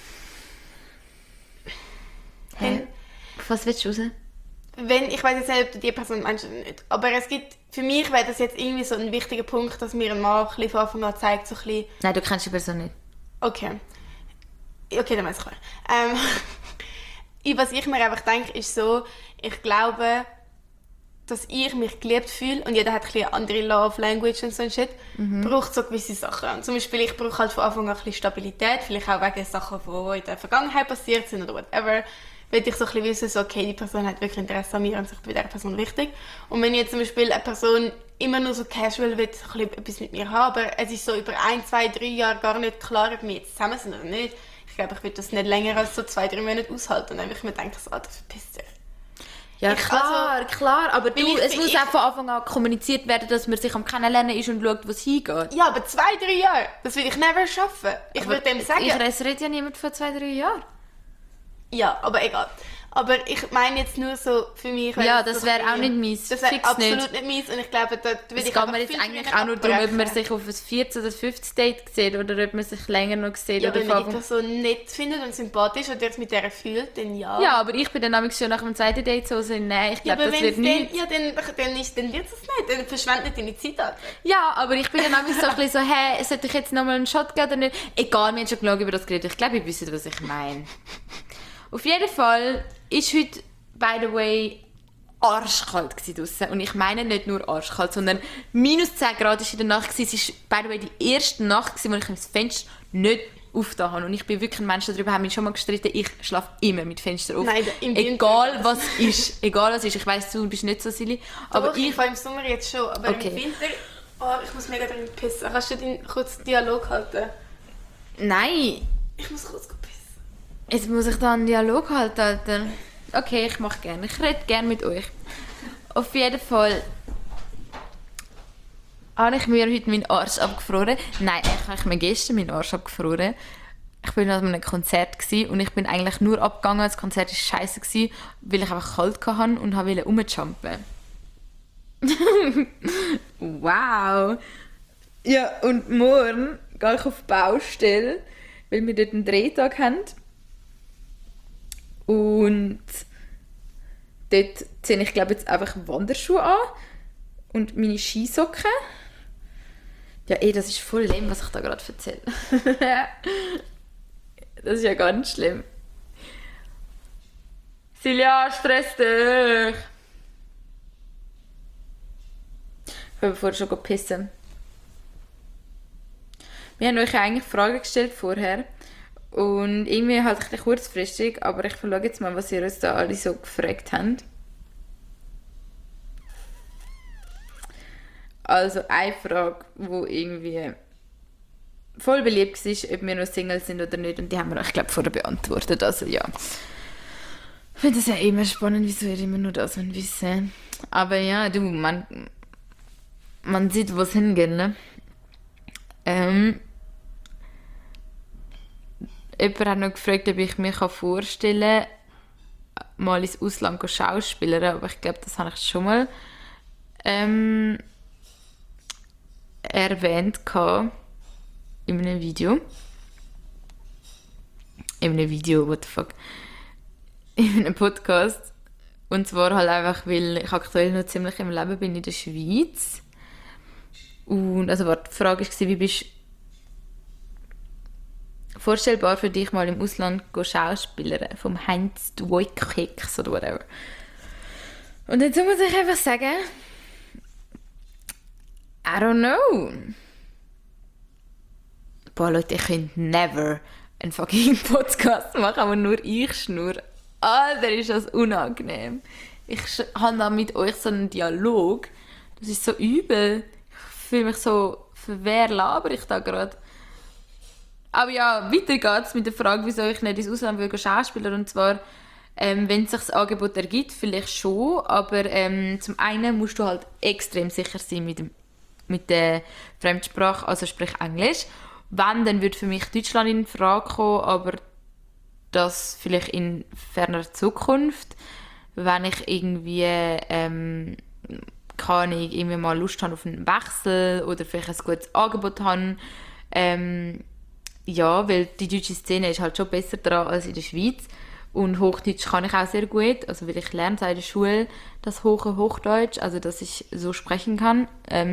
Was willst du raus? Ich weiß jetzt nicht, ob du die Person meinst oder nicht, aber es gibt, für mich wäre das jetzt irgendwie so ein wichtiger Punkt, dass mir ein Mann ein bisschen von Anfang an zeigt, so ein bisschen... Nein, du kennst die Person nicht. Okay, dann weiß ich klar. Was ich mir einfach denke, ist so, ich glaube, dass ich mich geliebt fühle und jeder hat ein bisschen andere Love Language und so ein Shit, braucht so gewisse Sachen. Und zum Beispiel, ich brauche halt von Anfang an ein bisschen Stabilität, vielleicht auch wegen Sachen, die in der Vergangenheit passiert sind oder whatever. Will ich so ein bisschen wissen, so, okay, die Person hat wirklich Interesse an mir und sich bei dieser Person wichtig. Und wenn jetzt zum Beispiel eine Person immer nur so casual will, so etwas mit mir haben, aber es ist so über 1, 2, 3 Jahre gar nicht klar, ob wir jetzt zusammen sind oder nicht, ich glaube, ich würde das nicht länger als so 2, 3 Monate aushalten und einfach mir denken, so, Alter, verpiss dich. Ja, klar, aber es muss auch von Anfang an kommuniziert werden, dass man sich am Kennenlernen ist und schaut, wo es hingeht. Ja, aber 2, 3 Jahre, das würde ich never schaffen. Ich würde dem sagen... Ich rede ja niemand von 2, 3 Jahren. Ja, aber egal. Aber ich meine jetzt nur so für mich... Ja, das wäre auch nicht meins. Das wäre absolut nicht meins und ich glaube, da würde ich einfach viel... Es geht mir jetzt eigentlich auch nur darum, ob man sich auf ein 14. oder 15. Date sieht oder ob man sich länger noch sieht. Ja, oder wenn man die Person nett findet und sympathisch und mit der fühlt, dann ja. Ja, aber ich bin dann nämlich schon nach dem zweiten Date so, nein, ich glaube, das wird nicht. Ja, dann wird es nicht. Dann verschwendet deine Zeit an. Ja, aber ich bin dann nämlich so ein bisschen so, hey, sollte ich jetzt nochmal einen Shot geben oder nicht? Egal, wir haben schon genug über das geredet. Ich glaube, ihr wisst, was ich meine. Auf jeden Fall ist heute, by the way, arschkalt draussen. Und ich meine nicht nur arschkalt, sondern minus 10 Grad war in der Nacht. Es war, by the way, die erste Nacht, wo ich das Fenster nicht aufgetan habe. Und ich bin wirklich ein Mensch, darüber haben wir schon mal gestritten, ich schlafe immer mit Fenster auf. Nein, egal was ist. Egal was ist. Ich weiss, du bist nicht so silly. Aber ich fahre im Sommer jetzt schon, aber im Winter... Oh, ich muss mega drin pissen. Kannst du den kurzen Dialog halten? Nein. Ich muss kurz pissen. Jetzt muss ich da einen Dialog halten, Alter. Okay, ich mache gerne. Ich rede gerne mit euch. Auf jeden Fall habe ich mir heute meinen Arsch abgefroren. Nein, ich habe mir gestern meinen Arsch abgefroren. Ich war an einem Konzert und ich bin eigentlich nur abgegangen. Das Konzert war scheiße, weil ich einfach kalt hatte und wollte rumjumpen. Wow! Ja, und morgen gehe ich auf die Baustelle, weil wir dort einen Drehtag haben. Und dort ziehe ich, glaube jetzt einfach Wanderschuhe an und meine Skisocken. Ja, das ist voll lame, was ich da gerade erzähle. Das ist ja ganz schlimm. Silja, stress dich! Ich habe vorher schon pissen. Wir haben euch eigentlich Fragen gestellt vorher. Und irgendwie halt ein bisschen kurzfristig, aber ich schaue jetzt mal, was ihr uns da alle so gefragt habt. Also eine Frage, die irgendwie voll beliebt war, ob wir noch Single sind oder nicht. Und die haben wir euch, glaube ich, vorher beantwortet. Also ja. Ich finde es ja immer spannend, wieso ihr immer nur das wissen. Aber ja, du, man sieht, wo es hingeht, ne? Jemand hat noch gefragt, ob ich mir vorstellen kann, mal ins Ausland zu schauspielern. Aber ich glaube, das habe ich schon mal erwähnt in einem Video. What the fuck? In einem Podcast. Und zwar halt einfach, weil ich aktuell noch ziemlich im Leben bin in der Schweiz. Und also die Frage war, wie bist du vorstellbar für dich mal im Ausland schauspielern? Vom Heinz Duikeks oder whatever. Und dazu muss ich einfach sagen, I don't know. Boah, Leute, ich könnte never einen fucking Podcast machen, aber nur ich schnurre. Alter, ist das unangenehm. Ich habe da mit euch so einen Dialog. Das ist so übel. Ich fühle mich so, für wer laber ich da gerade? Aber ja, weiter geht's mit der Frage, wieso ich nicht ins Ausland will schauspielern. Und zwar, wenn sich das Angebot ergibt, vielleicht schon. Aber zum einen musst du halt extrem sicher sein mit der Fremdsprache, also sprich Englisch. Wenn, dann würde für mich Deutschland in Frage kommen, aber das vielleicht in ferner Zukunft. Wenn ich irgendwie, irgendwie mal Lust habe auf einen Wechsel oder vielleicht ein gutes Angebot habe. Ja, weil die deutsche Szene ist halt schon besser dran als in der Schweiz. Und Hochdeutsch kann ich auch sehr gut, also weil ich lerne seit der Schule das hohe Hochdeutsch, also dass ich so sprechen kann.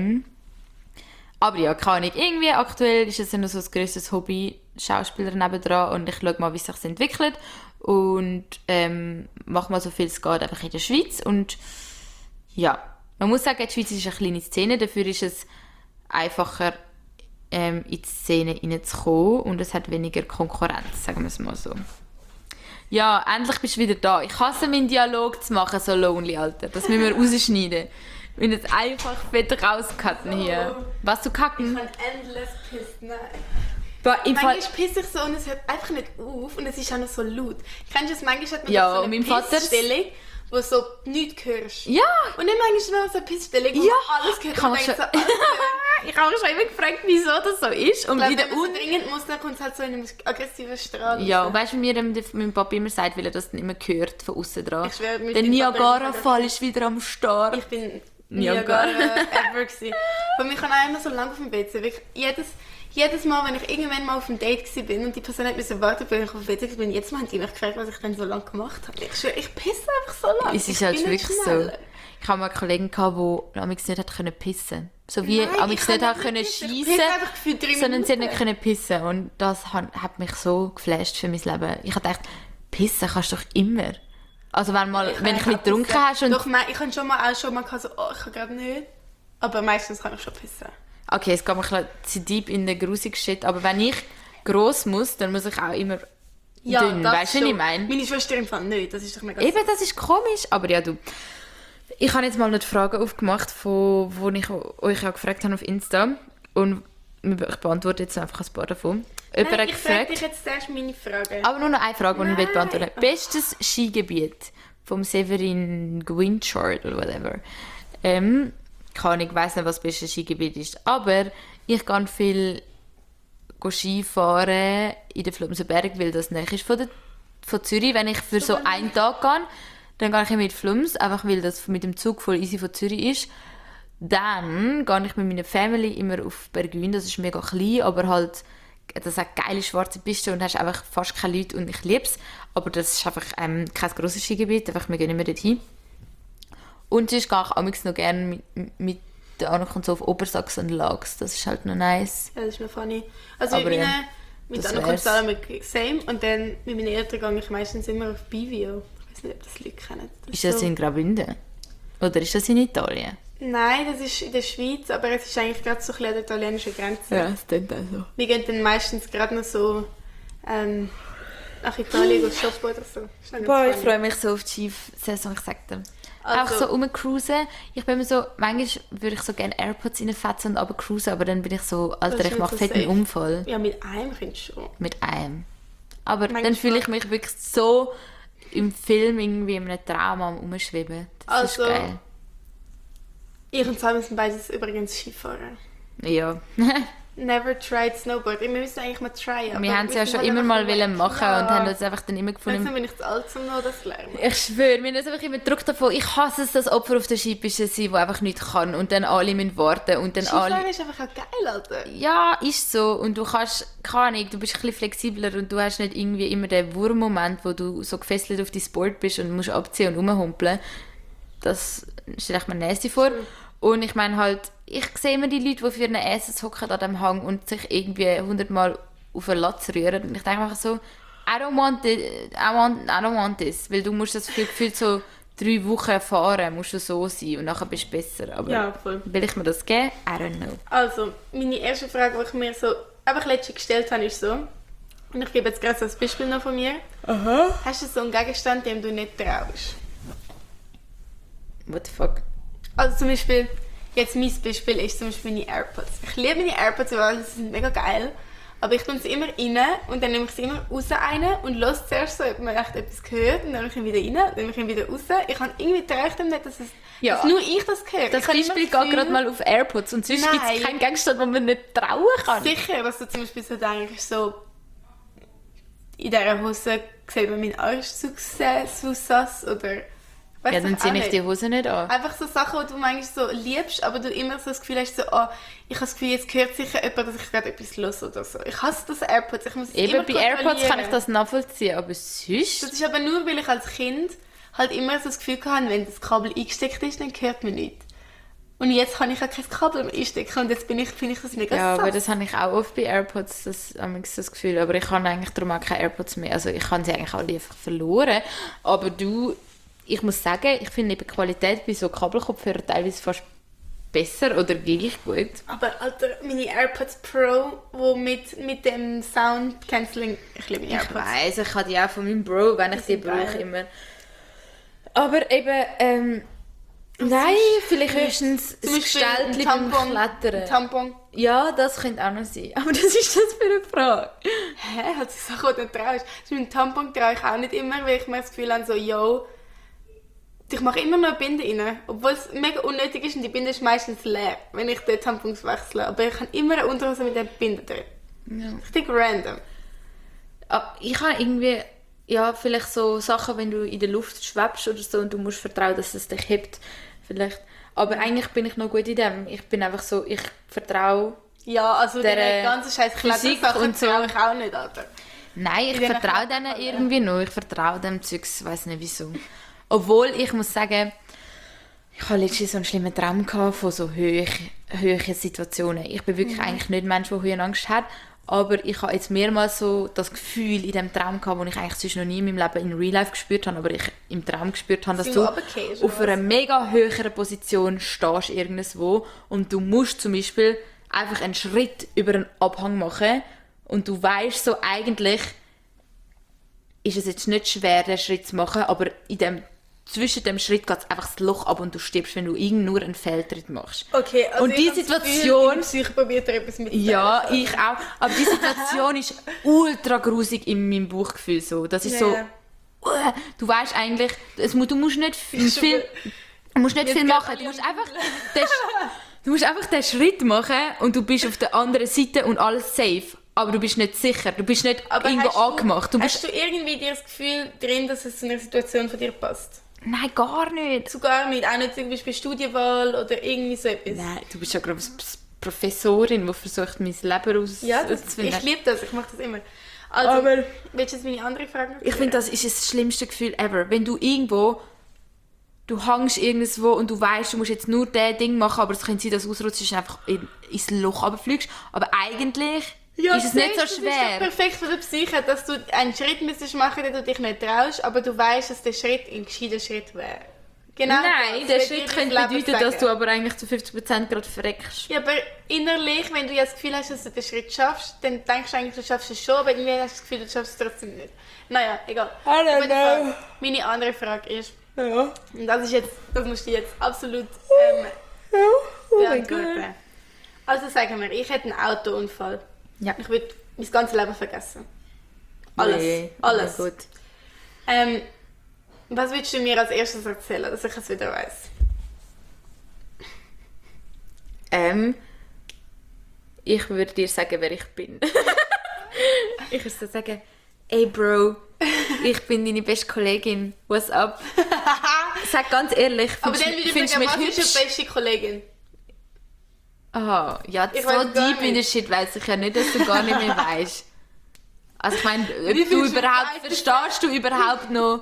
Aber ja, keine Ahnung. Irgendwie aktuell ist es ja noch so das grösste Hobby, Schauspieler nebendran, und ich schaue mal, wie es sich entwickelt und mache mal so viel es geht einfach in der Schweiz. Und ja, man muss sagen, die Schweiz ist eine kleine Szene, dafür ist es einfacher, in die Szene reinzukommen und es hat weniger Konkurrenz, sagen wir es mal so. Ja, endlich bist du wieder da. Ich hasse meinen Dialog zu machen, so lonely, Alter. Das müssen wir rausschneiden. Ich bin jetzt einfach fett rauscutten hier. Was, du kacken? Ich kann endless pissen, nein. Manchmal pisse ich so und es hört einfach nicht auf und es ist auch noch so laut. Kennst du das? Manchmal hat man ja, so eine Pissstelle, wo so nichts hörst. Ja! Und dann manchmal noch so eine Pissstelle, wo ja. man alles hört. Kann man schon... Ich habe mich schon immer gefragt, wieso das so ist. Und wenn man so dringend muss, dann kommt es halt so in einem aggressiven Strahl. Ja, und weißt du, wie mir mein Papa immer sagt, weil er das dann immer hört von außen dran. Ich schwöre, der Niagara-Fall ist wieder am Start. Ich bin Niagara ever gewesen. Aber ich kann auch immer so lange auf dem WC. Wirklich jedes Mal, wenn ich irgendwann mal auf einem Date war und die Person hat müssen warten, bis ich auf dem WC war, jedes Mal haben die mich gefragt, was ich dann so lange gemacht habe. Ich schwöre, ich pisse einfach so lange. Es ist halt wirklich so. Ich hatte mal einen Kollegen, der amigs nicht pissen konnte. So wie amigs nicht schiessen, sondern sie nicht pissen. Und das hat mich so geflasht für mein Leben. Ich habe gedacht, pissen kannst du doch immer. Also wenn du ein bisschen getrunken hast und... Doch, ich habe schon mal so, ich kann gerade nicht. Aber meistens kann ich schon pissen. Okay, es geht mir ein bisschen deep in den grusigen Shit, aber wenn ich gross muss, dann muss ich auch immer dünn. Weißt du, was ich meine? Meine Schwester im Fall nicht, das ist doch mega... Eben, das ist komisch, aber ja, du... Ich habe jetzt mal noch die Fragen aufgemacht, wo ich euch auch gefragt habe auf Insta. Und ich beantworte jetzt einfach ein paar davon. Ich frage dich jetzt zuerst meine Frage. Aber nur noch eine Frage, die ich beantworten will. Bestes Skigebiet vom Severin Guinchard oder whatever. Ich weiss nicht, was das beste Skigebiet ist. Aber ich gehe viel Skifahren in den Flumsenberg, weil das näher ist von Zürich. Wenn ich für so einen Tag gehe, dann gehe ich mit Flums, einfach weil das mit dem Zug voll easy von Zürich ist. Dann gehe ich mit meiner Family immer auf Bergün, das ist mega klein, aber halt, das hat geile schwarze Piste und hast einfach fast keine Leute und ich liebe es. Aber das ist einfach kein grosses Skigebiet, einfach wir gehen immer dorthin. Und sonst gehe ich amigs noch gerne mit der Ankunft so auf Obersachsen und Lags, das ist halt noch nice. Ja, das ist mir funny. Also aber mit der Ankunft mit Same und dann mit meinen Eltern gehe ich meistens immer auf Bivio. Ich weiß nicht, ob das Leute kennen. Ist das so in Graubünden? Oder ist das in Italien? Nein, das ist in der Schweiz, aber es ist eigentlich gerade so ein bisschen an der italienischen Grenze. Ja, das klingt auch so. Wir gehen dann meistens gerade noch so nach Italien shoppen oder so. Ist noch ganz Boah, ich funny. freue mich so auf die Ski-Saison, ich sag dir. Also- Auch so rumcruisen. Ich bin immer so, manchmal würde ich so gerne AirPods reinfetzen und runtercruisen, aber dann bin ich so, Alter, Das ist ich mache nicht fett so einen safe. Unfall Ja, mit einem kannst du schon. mit einem. Aber Manchmal dann fühle ich mich wirklich so im Film irgendwie in einem Traum am Umschweben. Das Also- ist geil. Ich und Simon sind beides übrigens Skifahrer. Ja. Never tried Snowboard. Wir müssen eigentlich mal tryen. Wir haben es ja schon immer mal wollen machen und haben uns einfach dann immer gefunden. Langsam bin ich zu alt, um noch das zu lernen. Ich schwöre, wir haben uns einfach immer Druck davon. Ich hasse es, das Opfer auf der Skipiste sein, das einfach nicht kann und dann alle müssen warten und dann Skifahren alle... ist einfach auch geil, Alter. Ja, ist so. Und du kannst, keine Ahnung, du bist ein bisschen flexibler und du hast nicht irgendwie immer den Wurmmoment, wo du so gefesselt auf dein Board bist und musst abziehen und rumhumpeln. Das stelle ich mir nasty vor. Und ich meine halt, ich sehe immer die Leute, die für ihren Essen hocken an dem Hang und sich irgendwie 100-mal auf den Latz rühren. Und ich denke einfach so, I don't want this. Weil du musst das gefühlt so 3 Wochen fahren, musst du so sein und nachher bist du besser. Aber Ja, voll. will ich mir das geben? I don't know. Also, meine erste Frage, die ich mir so einfach letztens gestellt habe, ist so, und ich gebe jetzt gerade so ein Beispiel noch von mir. Hast du so einen Gegenstand, dem du nicht traust? What the fuck? Also zum Beispiel, jetzt mein Beispiel ist zum Beispiel meine AirPods. Ich liebe meine AirPods, weil sie sind mega geil. Aber ich tue sie immer rein und dann nehme ich sie immer raus rein und höre zuerst so, ob man echt etwas hört und dann nehme ich ihn wieder rein und nehme ich ihn wieder raus. Ich habe irgendwie gedacht, dass, Ja. dass nur ich das höre. Das Ich habe immer Beispiel das geht gerade mal auf AirPods und sonst gibt Nein. es keinen Gegenstand, den man nicht trauen kann. Sicher, dass du zum Beispiel so denkst, so in dieser Hose sieht man meinen Arsch so sass oder weiss Ja, dann auch ziehe ich nicht. die Hose nicht an. Einfach so Sachen, die du manchmal so liebst, aber du immer so das Gefühl hast, so, oh, ich habe das Gefühl, jetzt hört sicher jemand, dass ich gerade etwas los oder so. Ich hasse das AirPods, ich muss es immer Eben bei AirPods kann ich kontrollieren. das nachvollziehen, aber sonst... Das ist aber nur, weil ich als Kind halt immer so das Gefühl hatte, wenn das Kabel eingesteckt ist, dann hört man nichts. Und jetzt kann ich auch kein Kabel mehr einstecken und jetzt finde ich das mega Ja, aber sass. das habe ich auch oft bei AirPods, das Gefühl. Aber ich habe eigentlich darum auch keine AirPods mehr. Also ich habe sie eigentlich alle einfach verloren. Aber ich muss sagen, ich finde eben die Qualität bei so Kabelkopfhörern teilweise fast besser oder gleich gut. Aber Alter, meine AirPods Pro, wo mit dem Sound Cancelling, ich liebe meine Ich AirPods. weiss, ich habe die auch von meinem Bro, wenn ich die sind brauche geil. immer. Aber eben, nein, vielleicht höchstens Zum ein Beispiel Gestellchen beim Klettern. Tampon. Ja, das könnte auch noch sein. Aber das ist das für eine Frage. Hä? Hat sich Sachen, die du nicht traust? Mit dem Tampon traue ich auch nicht immer, weil ich mir das Gefühl habe, so, yo, ich mache immer noch eine Binde rein. Obwohl es mega unnötig ist und die Binde ist meistens leer, wenn ich den Tampons wechsle. Aber ich habe immer eine Unterhose mit der Binde drin. Ja. Richtig random. Ich habe irgendwie, ja, vielleicht so Sachen, wenn du in der Luft schwebst oder so und du musst vertrauen, dass es dich hebt, vielleicht. Aber eigentlich bin ich noch gut in dem. Ich bin einfach so, ich vertraue. Ja, also Der, der ganze Scheiß Physik Klettersachen und so. traue ich auch nicht, Alter. Nein, ich In den vertraue Klettern, denen ja. irgendwie noch. Ich vertraue dem Zeugs, ich weiß nicht wieso. Obwohl, ich muss sagen, ich hatte letztens so einen schlimmen Traum gehabt von so hohen Situationen. Ich bin wirklich eigentlich nicht ein Mensch, der Höhenangst hat. Aber ich habe jetzt mehrmals so das Gefühl in diesem Traum gehabt, das ich eigentlich sonst noch nie in meinem Leben in Real Life gespürt habe, aber ich im Traum gespürt habe, dass Sind du wir runtergefallen, auf oder einer mega höheren Position stehst irgendwo und du musst zum Beispiel einfach einen Schritt über einen Abhang machen und du weißt so eigentlich, ist es jetzt nicht schwer, den Schritt zu machen, aber zwischen dem Schritt geht es einfach das Loch ab und du stirbst, wenn du nur einen Fehltritt machst. Okay, also Und die ich habe das Situation- Gefühl, Psyche probiert etwas mit Ja, ich auch. Aber die Situation ist ultra grusig in meinem Bauchgefühl so. Das ist so, Ja. du weißt eigentlich, du musst nicht viel, schwöre. du musst nicht Jetzt viel geht machen. alle Du musst einfach den Schritt machen und du bist auf der anderen Seite und alles safe. Aber du bist nicht sicher, du bist nicht Aber irgendwo hast du- angemacht. Du Hast bist, du irgendwie dir das Gefühl drin, dass es zu einer Situation von dir passt? nein, gar nicht. So gar nicht. Auch nicht zum Beispiel Studienwahl oder irgendwie so etwas. Nein, du bist ja gerade Professorin, die versucht, mein Leben Ja, ich auszufinden. liebe das. Ich mache das immer. Also, Aber- willst du jetzt meine andere Frage noch Ich finde, das ist das schlimmste Gefühl ever. Wenn du du hängst irgendwo und du weißt, du musst jetzt nur das Ding machen, aber es könnte sein, dass du ausrutschst und einfach ins Loch runterfliegst. Aber eigentlich ist es nicht so Das ist doch schwer. perfekt für die Psyche, dass du einen Schritt müsstest machen, den du dich nicht traust, aber du weißt, dass der Schritt ein gescheiter Schritt wäre. Genau Nein, das der will Schritt dir könnte das Leben bedeuten, dass sagen. du aber eigentlich zu 50% gerade verreckst. Ja, aber innerlich, wenn du ja das Gefühl hast, dass du den Schritt schaffst, dann denkst du eigentlich, du schaffst es schon, aber irgendwie hast du das Gefühl, du schaffst es trotzdem nicht. Naja, egal. Auf jeden Fall, meine andere Frage ist, Ja. und das musst du jetzt absolut Oh mein Gott. beantworten. Also sagen wir, ich hätte einen Autounfall. Ja. Ich würde mein ganzes Leben vergessen. Alles. Ui, Alles. Oh mein Gott. Was würdest du mir als erstes erzählen, dass ich es wieder weiss? Ich würde dir sagen, wer ich bin. Ich würde so sagen, ey Bro, ich bin deine beste Kollegin. What's up? Sag ganz ehrlich, Aber dann würde ich findest du fragen, mich was ist hübsch? eine beste Kollegin? Ah, ja, Ich so weiss gar deep in der nicht. Shit weiss ich ja nicht, dass du gar nicht mehr weißt. Also ich meine, Wie ob du viel überhaupt, Schweiz- verstehst du überhaupt noch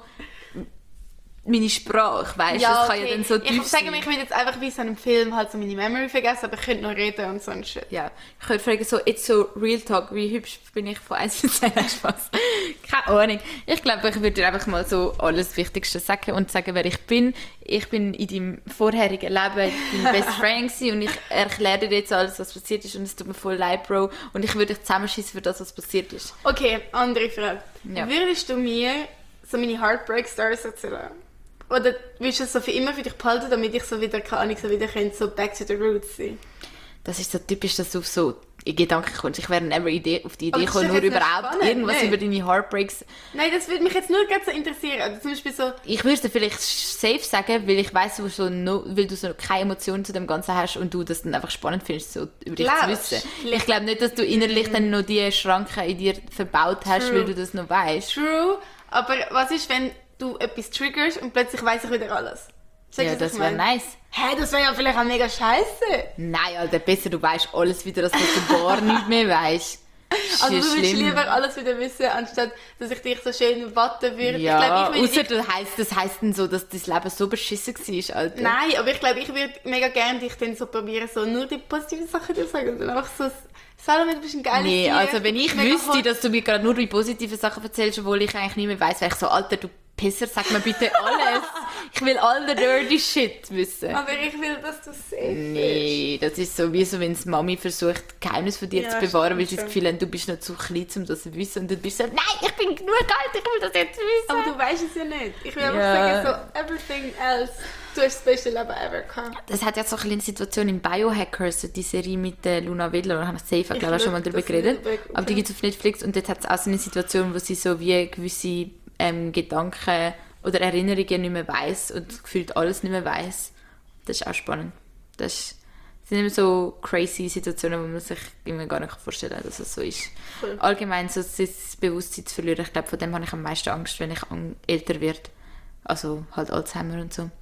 meine Sprache, weißt du? Das kann ja dann so tief Ich sage sein. mir, ich will jetzt einfach wie so einem Film halt so meine Memory vergessen, aber ich könnte noch reden und so ein Shit. Ja, ich würde fragen, so, jetzt so Real Talk, wie hübsch bin ich von 1 bis 10? Spaß. Keine Ahnung. Ich glaube, ich würde dir einfach mal so alles Wichtigste sagen und sagen, wer ich bin. Ich bin in deinem vorherigen Leben dein Best Friend gewesen und ich erkläre dir jetzt alles, was passiert ist und es tut mir voll leid, Bro. Und ich würde dich zusammenschießen für das, was passiert ist. Okay, andere Frage. Ja. Würdest du mir so meine Heartbreak-Stories erzählen? Oder willst du es so für immer für dich behalten, damit ich so wieder, keine Ahnung, so wieder könnte, so back to the roots sein? Das ist so typisch, dass du auf so in Gedanken kommst. Ich wäre never auf die Idee Aber das gekommen, ist nur doch jetzt nicht überhaupt spannend, irgendwas nein. über deine Heartbreaks. Nein, das würde mich jetzt nur gerade so interessieren. Also zum Beispiel so, Ich würde dir vielleicht safe sagen, weil ich weiss, weil du so keine Emotionen zu dem Ganzen hast und du das dann einfach spannend findest, so über dich zu Glaubst du? wissen. Ich glaube nicht, dass du innerlich dann noch die Schranken in dir verbaut hast, True. weil du das noch weißt. true, aber was ist, wenn du etwas triggerst und plötzlich weiss ich wieder alles? Checkst Ja, du, was das ich wäre meine? nice. Hä, das wäre ja vielleicht auch mega scheiße. Nein, Alter, besser du weißt alles wieder, als dass du gar nicht mehr weißt. Das Also ist du würdest schlimm. lieber alles wieder wissen, anstatt dass ich dich so schön watten würde. Ja, ich außer würde... das heisst dann so, dass dein Leben so beschissen war, Alter. Nein, aber ich glaube, ich würde mega gerne dich dann so probieren, so nur die positiven Sachen zu sagen. Und dann einfach so, Salome, du bist ein geiles Nee, Tier, also wenn ich mega wüsste, hot. dass du mir gerade nur die positiven Sachen erzählst, obwohl ich eigentlich nicht mehr weiss, wäre ich so, Alter, du Pisser, sag mir bitte alles. Ich will all the dirty shit wissen. Aber ich will, dass du safe bist. Nee, das ist so wie so, wenn die Mami versucht, Geheimnis von dir Ja, zu bewahren, weil stimmt sie das schon. Gefühl haben, du bist noch zu klein, um das zu wissen. Und du bist so, nein, ich bin genug alt, ich will das jetzt wissen. Aber du weißt es ja nicht. Ich will einfach Ja. sagen, so, everything else, du hast das beste Leben ever gehabt. Das hat ja so eine kleine Situation in Biohackers, die Serie mit Luna Wedler, da habe ich safe, glaube ich, schon mal schau darüber das geredet. nicht, Aber die gibt es auf Netflix und dort hat es auch so eine Situation, wo sie so wie gewisse Gedanken oder Erinnerungen nicht mehr weiss und gefühlt alles nicht mehr weiss. Das ist auch spannend. Das sind immer so crazy Situationen, wo man sich immer gar nicht vorstellen kann, dass es so ist. Cool. Allgemein so das Bewusstsein zu verlieren, ich glaube, von dem habe ich am meisten Angst, wenn ich älter werde. Also halt Alzheimer und so.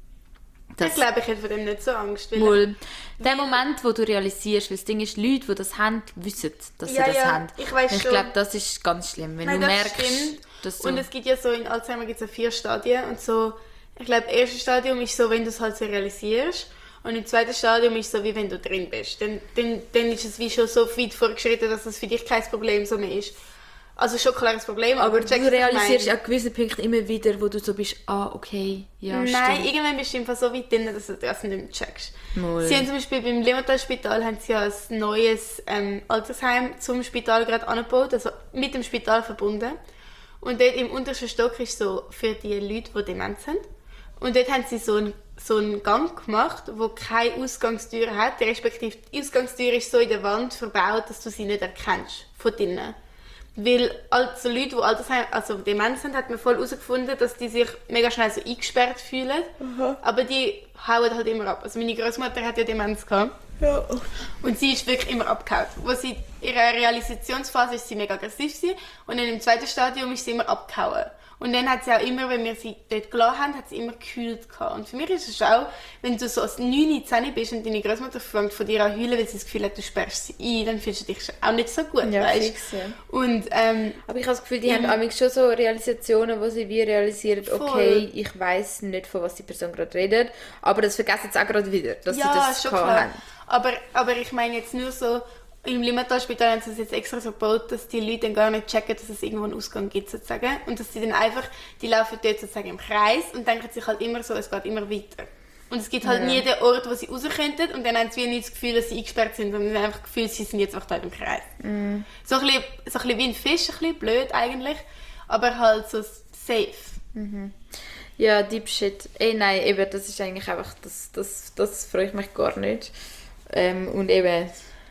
Ich glaube, ich hätte von dem nicht so Angst. Weil Wohl. Der Moment, wo du realisierst, weil das Ding ist, Leute, die das haben, wissen, dass sie Ja, das ja, haben. ich weiss Und ich schon. glaube, das ist ganz schlimm, wenn Nein, du das merkst, stimmt. dass du... Und es gibt ja so, in Alzheimer gibt es ja 4 Stadien. Und so, ich glaube, das erste Stadium ist so, wenn du es halt so realisierst. Und im zweiten Stadium ist so, wie wenn du drin bist. Dann ist es wie schon so weit vorgeschritten, dass es für dich kein Problem so mehr ist. Also schon ein klares Problem, aber checkst, du was ich realisierst meine? an gewissen Punkten immer wieder, wo du so bist, okay, ja, Nein, stimmt. irgendwann bist du einfach so weit drin, dass du das nicht mehr checkst. Mal. Sie haben zum Beispiel beim Limmatal-Spital haben sie ja ein neues Altersheim zum Spital gerade angebaut, also mit dem Spital verbunden. Und dort im untersten Stock ist so für die Leute, die Demenz haben. Und dort haben sie so einen Gang gemacht, wo keine Ausgangstür hat, respektive die Ausgangstür ist so in der Wand verbaut, dass du sie nicht erkennst von drinnen. Weil also Leute, die Altersheim, also Demenz haben, hat man voll herausgefunden, dass die sich mega schnell so eingesperrt fühlen. Aber die hauen halt immer ab. Also meine Großmutter hat ja Demenz gehabt. Ja. Und sie ist wirklich immer abgehauen. Wo sie in ihrer Realisationsphase ist sie mega aggressiv gewesen, und dann im zweiten Stadium ist sie immer abgehauen. Und dann hat sie auch immer, wenn wir sie dort gelassen haben, hat sie immer gekühlt gehabt. Und für mich ist es auch, wenn du so als 9, 10 bist und deine Großmutter fängt von dir an zu heulen, weil sie das Gefühl hat, du sperrst sie ein, dann fühlst du dich auch nicht so gut, Ja, weißt? fix, ja. Und Aber ich habe das Gefühl, die haben amigs schon so Realisationen, wo sie wie realisieren, okay, ich weiss nicht, von was die Person gerade redet, aber das vergessen sie auch gerade wieder, dass sie das schon gehabt klar. haben. Aber ich meine jetzt nur so, im Limmatal-Spital haben sie es jetzt extra so gebaut, dass die Leute dann gar nicht checken, dass es irgendwo einen Ausgang gibt sozusagen. Und dass sie dann einfach, die laufen dort sozusagen im Kreis und denken sich halt immer so, es geht immer weiter. Und es gibt halt nie den Ort, wo sie raus könnten und dann haben sie nicht das Gefühl, dass sie eingesperrt sind, sondern sie haben einfach das Gefühl, sie sind jetzt einfach da im Kreis. So ein bisschen wie ein Fisch, ein bisschen blöd eigentlich, aber halt so safe. Ja, Deep Shit. Nein, eben, das ist eigentlich einfach, das freut mich gar nicht. Und eben,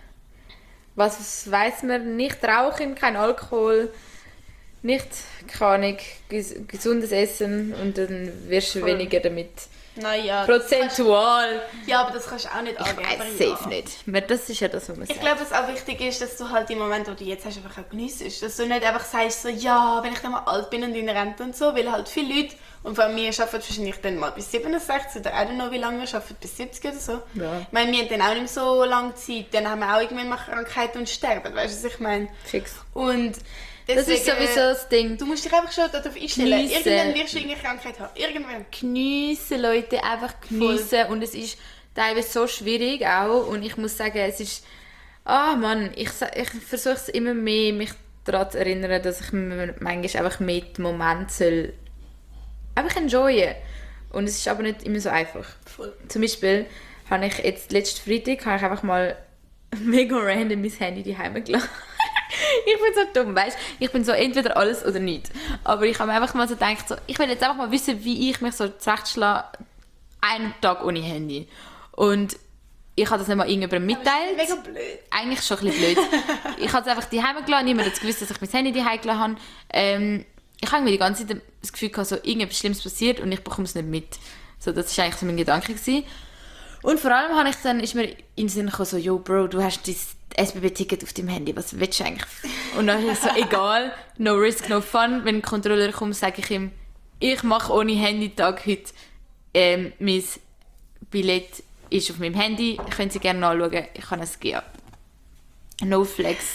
was weiss man, nicht rauchen, kein Alkohol, nicht, keine Ahnung, gesundes Essen und dann wirst du weniger damit Naja, prozentual. Ja, aber das kannst du auch nicht Ich angeben. weiss safe nicht. Das ist ja das, was man Ich sagt. glaube, was auch wichtig ist, dass du halt die Momente, die du jetzt hast, einfach auch geniessest. Dass du nicht einfach sagst, so, ja, wenn ich dann mal alt bin und in Rente und so, weil halt viele Leute, und vor allem wir arbeiten wahrscheinlich dann mal bis 67 oder I don't know, wie lange wir arbeiten, bis 70 oder so. Ja. Ich meine, wir haben dann auch nicht mehr so lange Zeit, dann haben wir auch irgendwann mal Krankheiten und sterben, weißt du, was ich meine? Fix. Und Das ist deswegen, sowieso das Ding. Du musst dich einfach schon darauf einstellen. Geniessen. Irgendwann wirst du irgendeine Krankheit haben. Irgendwann. Geniessen, Leute, einfach geniessen. Und es ist teilweise so schwierig auch. Und ich muss sagen, es ist... Mann, ich versuche es immer mehr, mich daran zu erinnern, dass ich mir manchmal einfach mehr den Moment soll einfach enjoyen. Und es ist aber nicht immer so einfach. Voll. Zum Beispiel habe ich jetzt letzten Freitag einfach mal mega random mein Handy daheim gelassen. Ich bin so dumm, weißt? Ich bin so entweder alles oder nichts. Aber ich habe mir einfach mal so gedacht, so, ich will jetzt einfach mal wissen, wie ich mich so zurechtschlage, einen Tag ohne Handy. Und ich habe das nicht mal irgendjemandem mitteilt. Mega blöd. Eigentlich schon ein bisschen blöd. Ich habe es einfach daheim gelassen, niemand hat gewusst, dass ich mein Handy daheim gelassen habe. Ich habe mir die ganze Zeit das Gefühl gehabt, so irgendetwas Schlimmes passiert und ich bekomme es nicht mit. So, das war eigentlich so mein Gedanke gewesen. Und vor allem ist mir in den Sinn gekommen, so, yo Bro, du hast dein SBB-Ticket auf deinem Handy, was willst du eigentlich? Und dann ist es so, egal, no risk, no fun. Wenn ein Controller kommt, sage ich ihm, ich mache ohne Handytag heute. Mein Billett ist auf meinem Handy, können Sie gerne nachschauen, ich kann es geben. No flex.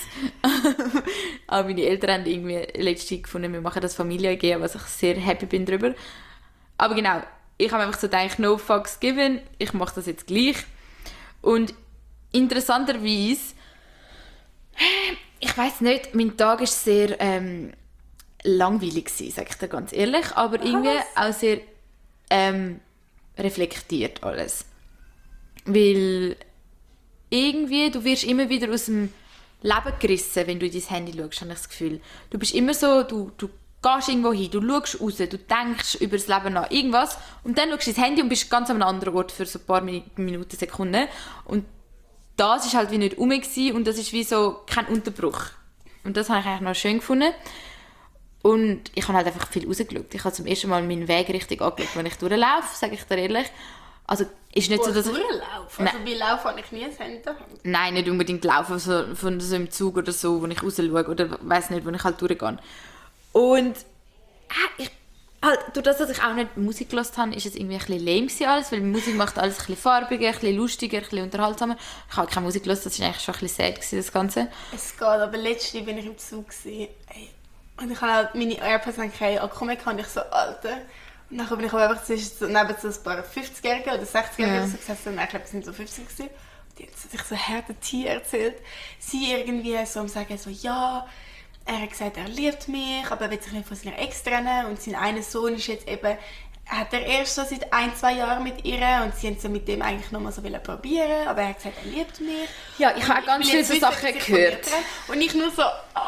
Aber meine Eltern haben irgendwie letztens gefunden, wir machen das Familie gehen, was ich sehr happy bin darüber. Aber genau, ich habe einfach so gedacht, no fucks given, ich mache das jetzt gleich. Und interessanterweise, ich weiss nicht, mein Tag war sehr langweilig gewesen, sage ich dir ganz ehrlich, aber irgendwie auch sehr reflektiert alles. Weil irgendwie, du wirst immer wieder aus dem Leben gerissen, wenn du in dein Handy schaust, habe ich das Gefühl. Du bist immer so, du gehst irgendwo hin, du schaust raus, du denkst über das Leben nach, irgendwas, und dann schaust du ins Handy und bist ganz an einem anderen Ort für so ein paar Minuten, Sekunden. Und das war halt wie nicht rum und das ist wie so kein Unterbruch. Und das habe ich eigentlich noch schön gefunden. Und ich habe halt einfach viel rausgeschaut. Ich habe zum ersten Mal meinen Weg richtig angeschaut, wenn ich durchlaufe, sage ich dir ehrlich. Also, ist nicht so, dass ich... Durchlaufen? Also bei Laufen habe ich nie ein Handy daheim. Nein, nicht unbedingt laufen, also von so im Zug oder so, wo ich raus schaue oder weiss nicht, wo ich halt durchgehe. Und durch das, dass ich auch nicht Musik gehört habe, ist es irgendwie ein bisschen lame gewesen alles, weil Musik macht alles ein bisschen farbiger, ein bisschen lustiger, ein bisschen unterhaltsamer. Ich habe keine Musik gehört, das war eigentlich schon ein bisschen sad gewesen, das Ganze. Es geht, aber letztens bin ich im Zug gewesen, und ich habe halt meine AirPods keinen Akku mehr gehabt, und ich so, Alter. Und dann bin ich aber einfach so neben so ein paar 50-Jährigen oder 60-Jährigen so gesessen, und ich glaube, es sind so 50 gewesen. Und die haben sich so harte Tee erzählt. Sie irgendwie so am sagen, so, ja, er hat gesagt, er liebt mich, aber er will sich nicht von seiner Ex trennen, und sein einer Sohn ist jetzt eben, hat er erst so seit 1-2 Jahren mit ihr, und sie haben so mit dem eigentlich noch mal so probieren, aber er hat gesagt, er liebt mich. Ja, ich habe auch ganz viele so Sachen gehört. Und ich nur so,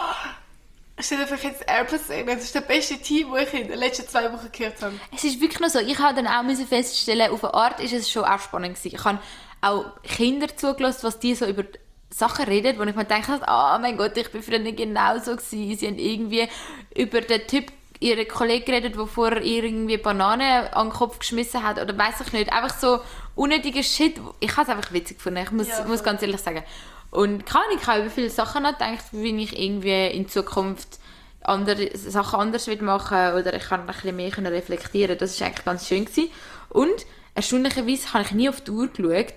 stell dir einfach jetzt AirPods ein, das ist der beste Tee, den ich in den letzten 2 Wochen gehört habe. Es ist wirklich noch so, ich habe dann auch feststellen, auf eine Art ist es schon auch spannend gewesen. Ich habe auch Kinder zugelassen, was die so über Sachen reden, wo ich mir denke, oh mein Gott, ich bin früher genauso gewesen. Sie haben irgendwie über den Typ, ihren Kollegen geredet, der vorher irgendwie Bananen an den Kopf geschmissen hat, oder weiß ich nicht. Einfach so unnötiger Shit. Ich habe es einfach witzig gefunden, ich muss ganz ehrlich sagen. Und ich habe über viele Sachen nachgedacht, wie ich irgendwie in Zukunft andere Sachen anders machen will, oder ich kann ein bisschen mehr reflektieren. Das war eigentlich ganz schön gewesen. Und erstaunlicherweise habe ich nie auf die Uhr geschaut,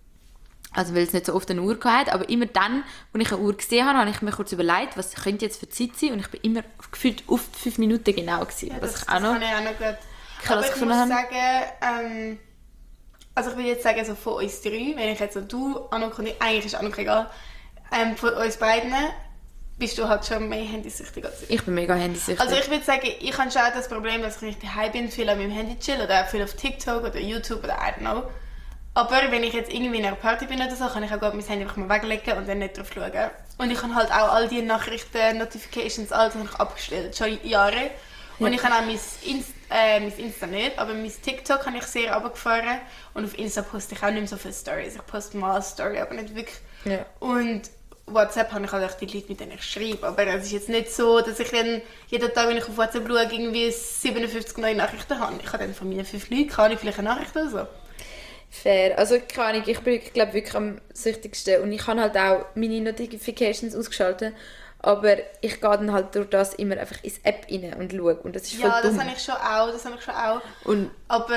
also weil es nicht so oft eine Uhr hatte, aber immer dann, als ich eine Uhr gesehen habe, habe ich mir kurz überlegt, was könnte jetzt für Zeit sein, und ich bin immer gefühlt auf 5 Minuten genau gewesen. Ja, was das ich auch noch kann ich auch noch gut. krass Aber ich gefunden muss habe. sagen, also ich würde jetzt sagen, so von uns 3, wenn ich jetzt so du, Anouk und ich, eigentlich ist Anouk egal, Von uns beiden bist du halt schon mehr handysüchtig als ich. Ich bin mega handysüchtig. Also ich würde sagen, ich habe schon auch das Problem, dass ich nicht daheim bin, viel an meinem Handy chill oder auch viel auf TikTok oder YouTube oder I don't know. Aber wenn ich jetzt irgendwie in einer Party bin oder so, kann ich auch mein Handy einfach mal weglegen und dann nicht drauf schauen. Und ich habe halt auch all die Nachrichten, Notifications, alles habe ich abgestellt, schon Jahre. Und ich habe auch mein Insta nicht, aber mein TikTok habe ich sehr runtergefahren. Und auf Insta poste ich auch nicht mehr so viele Stories. Ich poste mal eine Story, aber nicht wirklich. Ja. Und WhatsApp habe ich halt auch die Leute, mit denen ich schreibe. Aber es ist jetzt nicht so, dass ich dann jeden Tag, wenn ich auf WhatsApp schaue, irgendwie 57 neue Nachrichten habe. Ich habe dann von meinen 5 Leuten vielleicht eine Nachricht oder so. Fair. Also keine Ahnung, ich bin glaube wirklich am süchtigsten und ich habe halt auch meine Notifications ausgeschaltet, aber ich gehe dann halt durch das immer einfach ins App rein und schaue und das ist voll Ja, dumm. das habe ich schon auch. Und aber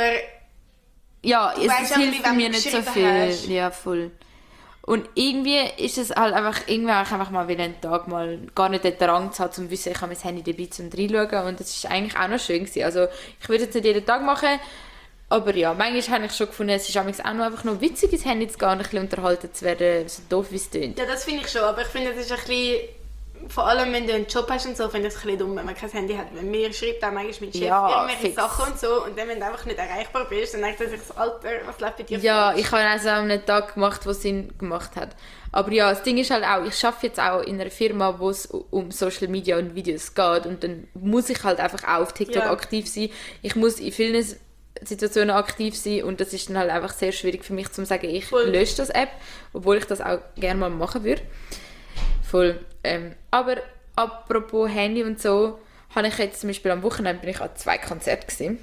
ja, du weißt es auch hilft nicht, wenn mir du nicht so geschrieben viel. hast. Ja, voll. Und irgendwie ist es halt einfach mal wieder einen Tag mal gar nicht den Drang zu haben, um zu wissen, ich habe mein Handy dabei zum reinschauen und das ist eigentlich auch noch schön gewesen. Also ich würde es nicht jeden Tag machen, aber ja, manchmal habe ich schon gefunden, es ist auch noch einfach noch witzig, ins Handy zu gehen und ein bisschen unterhalten zu werden, so doof wie es tönt. Ja, das finde ich schon, aber ich finde, das ist ein bisschen, vor allem wenn du einen Job hast und so, finde ich es ein bisschen dumm, wenn man kein Handy hat. Wenn mir schreibt auch manchmal mein Chef irgendwelche fix. Sachen und so und dann, wenn du einfach nicht erreichbar bist, dann denkt er sich so, Alter, was läuft bei dir Ja, falsch? ich habe also an einem Tag gemacht, wo Sinn gemacht hat. Aber ja, das Ding ist halt auch, ich arbeite jetzt auch in einer Firma, wo es um Social Media und Videos geht und dann muss ich halt einfach auch auf TikTok aktiv sein. Ich muss in vielen Situationen aktiv sein und das ist dann halt einfach sehr schwierig für mich zu sagen, ich lösche das App, obwohl ich das auch gerne mal machen würde. Voll. Aber apropos Handy und so, habe ich jetzt zum Beispiel am Wochenende bin ich an 2 Konzerten gewesen.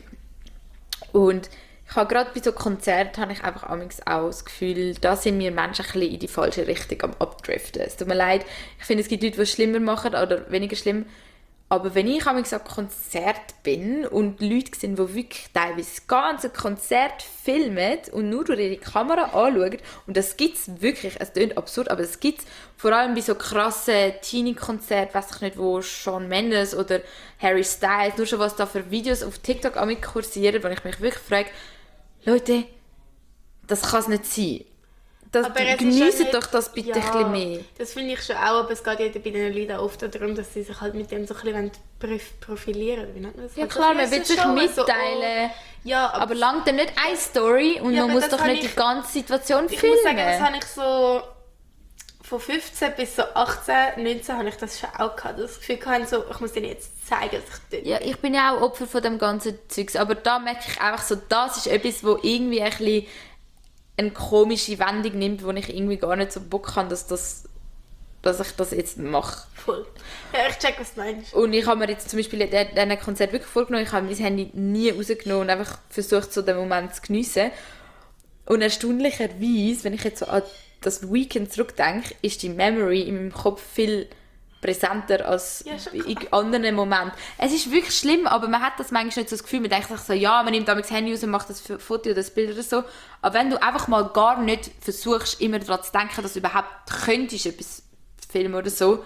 Und ich habe gerade bei so Konzerten habe ich einfach auch das Gefühl, da sind wir Menschen ein bisschen in die falsche Richtung am Abdriften. Es tut mir leid, ich finde, es gibt Leute, die es schlimmer machen oder weniger schlimm. Aber wenn ich am Konzert bin und Leute sehen, die wirklich teilweise das ganze Konzert filmen und nur durch ihre Kamera anschauen, und das gibt es wirklich, es klingt absurd, aber das gibt es vor allem bei so krassen Teenie-Konzerten, weiß ich nicht, wo Shawn Mendes oder Harry Styles, nur schon was da für Videos auf TikTok kursieren, wo ich mich wirklich frage, Leute, das kann es nicht sein. Geniessen doch das bitte ein bisschen mehr. Das finde ich schon auch, aber es geht ja bei den Leuten auch oft darum, dass sie sich halt mit dem so ein bisschen profilieren. Wie nennt man das? Ja halt klar, so man will sich so, mitteilen, ja, aber langt dann nicht eine Story und man muss doch nicht die ganze Situation filmen. Ich muss sagen, das habe ich so von 15 bis so 18, 19 habe ich das schon auch gehabt. Das Gefühl gehabt, so, ich muss denen jetzt zeigen, dass ich Ja, ich bin ja auch Opfer von dem ganzen Zeugs, aber da merke ich einfach so, das ist etwas, wo irgendwie ein bisschen eine komische Wendung nimmt, wo ich irgendwie gar nicht so Bock habe, dass ich das jetzt mache. Voll. Ja, ich check, was du meinst. Und ich habe mir jetzt zum Beispiel diesen Konzert wirklich vorgenommen, ich habe mein Handy nie rausgenommen und einfach versucht, so den Moment zu geniessen. Und erstaunlicherweise, wenn ich jetzt so an das Weekend zurückdenke, ist die Memory in meinem Kopf viel präsenter als in anderen Momenten. Es ist wirklich schlimm, aber man hat das manchmal nicht so das Gefühl, man denkt sich so, ja, man nimmt das Handy raus und macht das Foto oder das Bild oder so. Aber wenn du einfach mal gar nicht versuchst, immer daran zu denken, dass du überhaupt könntest etwas filmen oder so,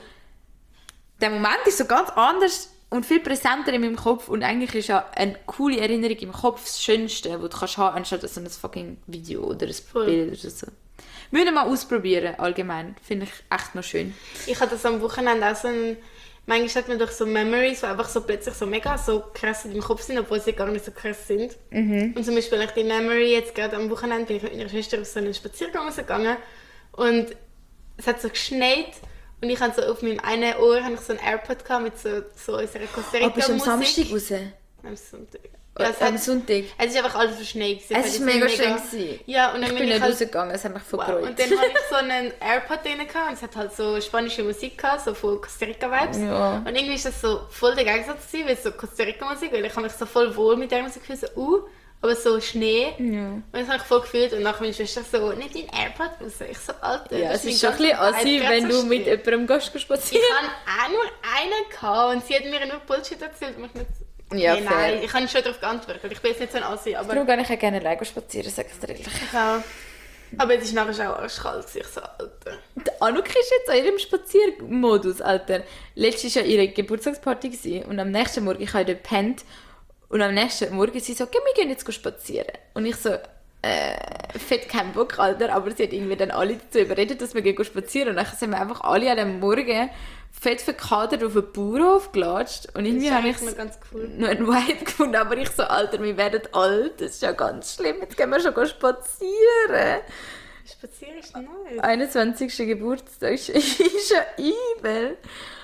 der Moment ist so ganz anders und viel präsenter in meinem Kopf und eigentlich ist ja eine coole Erinnerung im Kopf das Schönste, was du kannst haben, anstatt so ein fucking Video oder ein Bild oder so. Müssen wir mal ausprobieren, allgemein. Finde ich echt noch schön. Ich hatte das am Wochenende auch so manchmal hat man doch so Memories, die einfach so plötzlich so mega so krass in deinem Kopf sind, obwohl sie gar nicht so krass sind. Und zum Beispiel die Memory, jetzt gerade am Wochenende bin ich mit meiner Schwester auf so einen Spaziergang gegangen und es hat so geschneit und ich hatte so auf meinem einen Ohr habe ich so ein AirPod gehabt mit so unserer Costa Rica Aber bist du am Samstag raus? Am Sonntag. Am Sonntag? Es ist einfach alles verschneit. Es war mega schön gewesen. Ja, und dann ich bin nicht halt, rausgegangen, es hat mich voll gefreut. Und dann hatte ich so einen AirPod drin und es hat halt so spanische Musik gehabt, so von Costa Rica Vibes. Ja. Und irgendwie ist das so voll der Gegensatz gewesen, weil es so Costa Rica Musik, weil ich habe mich so voll wohl mit der Musik gefühlt, so aber so Schnee. Ja. Und das habe ich voll gefühlt und nachher meine Schwester so, nicht dein AirPod raus. Ich so, Alter. Ja, das es ist schon ein bisschen assi, wenn du mit jemandem gehst spazieren. Ich hatte auch nur einen gehabt und sie hat mir nur Bullshit erzählt. Mich nicht Ja, nee, fair. nein, ich habe schon darauf geantwortet. Ich bin jetzt nicht so ein Assi, aber... Darum gehe ich auch gerne alleine spazieren, sag ich dir ehrlich. Ja. Aber es ist nachher schon auch arschkalt, ich so, Alter. Die Anouk ist jetzt an ihrem Spaziermodus, Alter. Letztes war ja ihre Geburtstagsparty gewesen, und am nächsten Morgen, ich habe dort gepennt, und am nächsten Morgen sie so, wir gehen jetzt spazieren. Und ich so, fett keinen Bock, Alter, aber sie hat irgendwie dann alle dazu überredet, dass wir gehen spazieren und dann sind wir einfach alle an dem Morgen fett verkadert auf den Bauernhof gelatscht und irgendwie habe ich mir ganz cool. noch einen Vibe gefunden, aber ich so, Alter, wir werden alt, das ist ja ganz schlimm, jetzt gehen wir schon spazieren. Spazieren ist nice. 21. Geburtstag ist ja übel.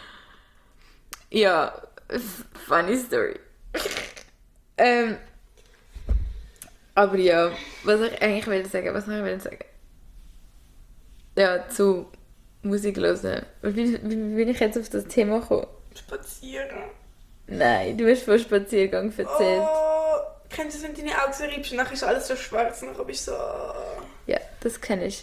Ja, funny story. Aber ja, was ich eigentlich will sagen. Ja, zu Musik hören. Wie bin ich jetzt auf das Thema gekommen? Spazieren. Nein, du hast von Spaziergang erzählt. Oh, kennst du das, wenn deine Augen so reibst und nachher ist alles so schwarz und dann bist du so... Ja, das kenne ich.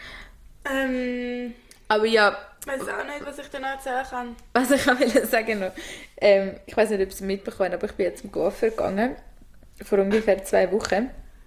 Ich Aber ja, weiß auch nicht, was ich dir noch erzählen kann. was ich auch will sagen noch. Ich weiß nicht, ob Sie es mitbekommen, aber ich bin jetzt zum Coiffeur gegangen. Vor ungefähr 2 Wochen.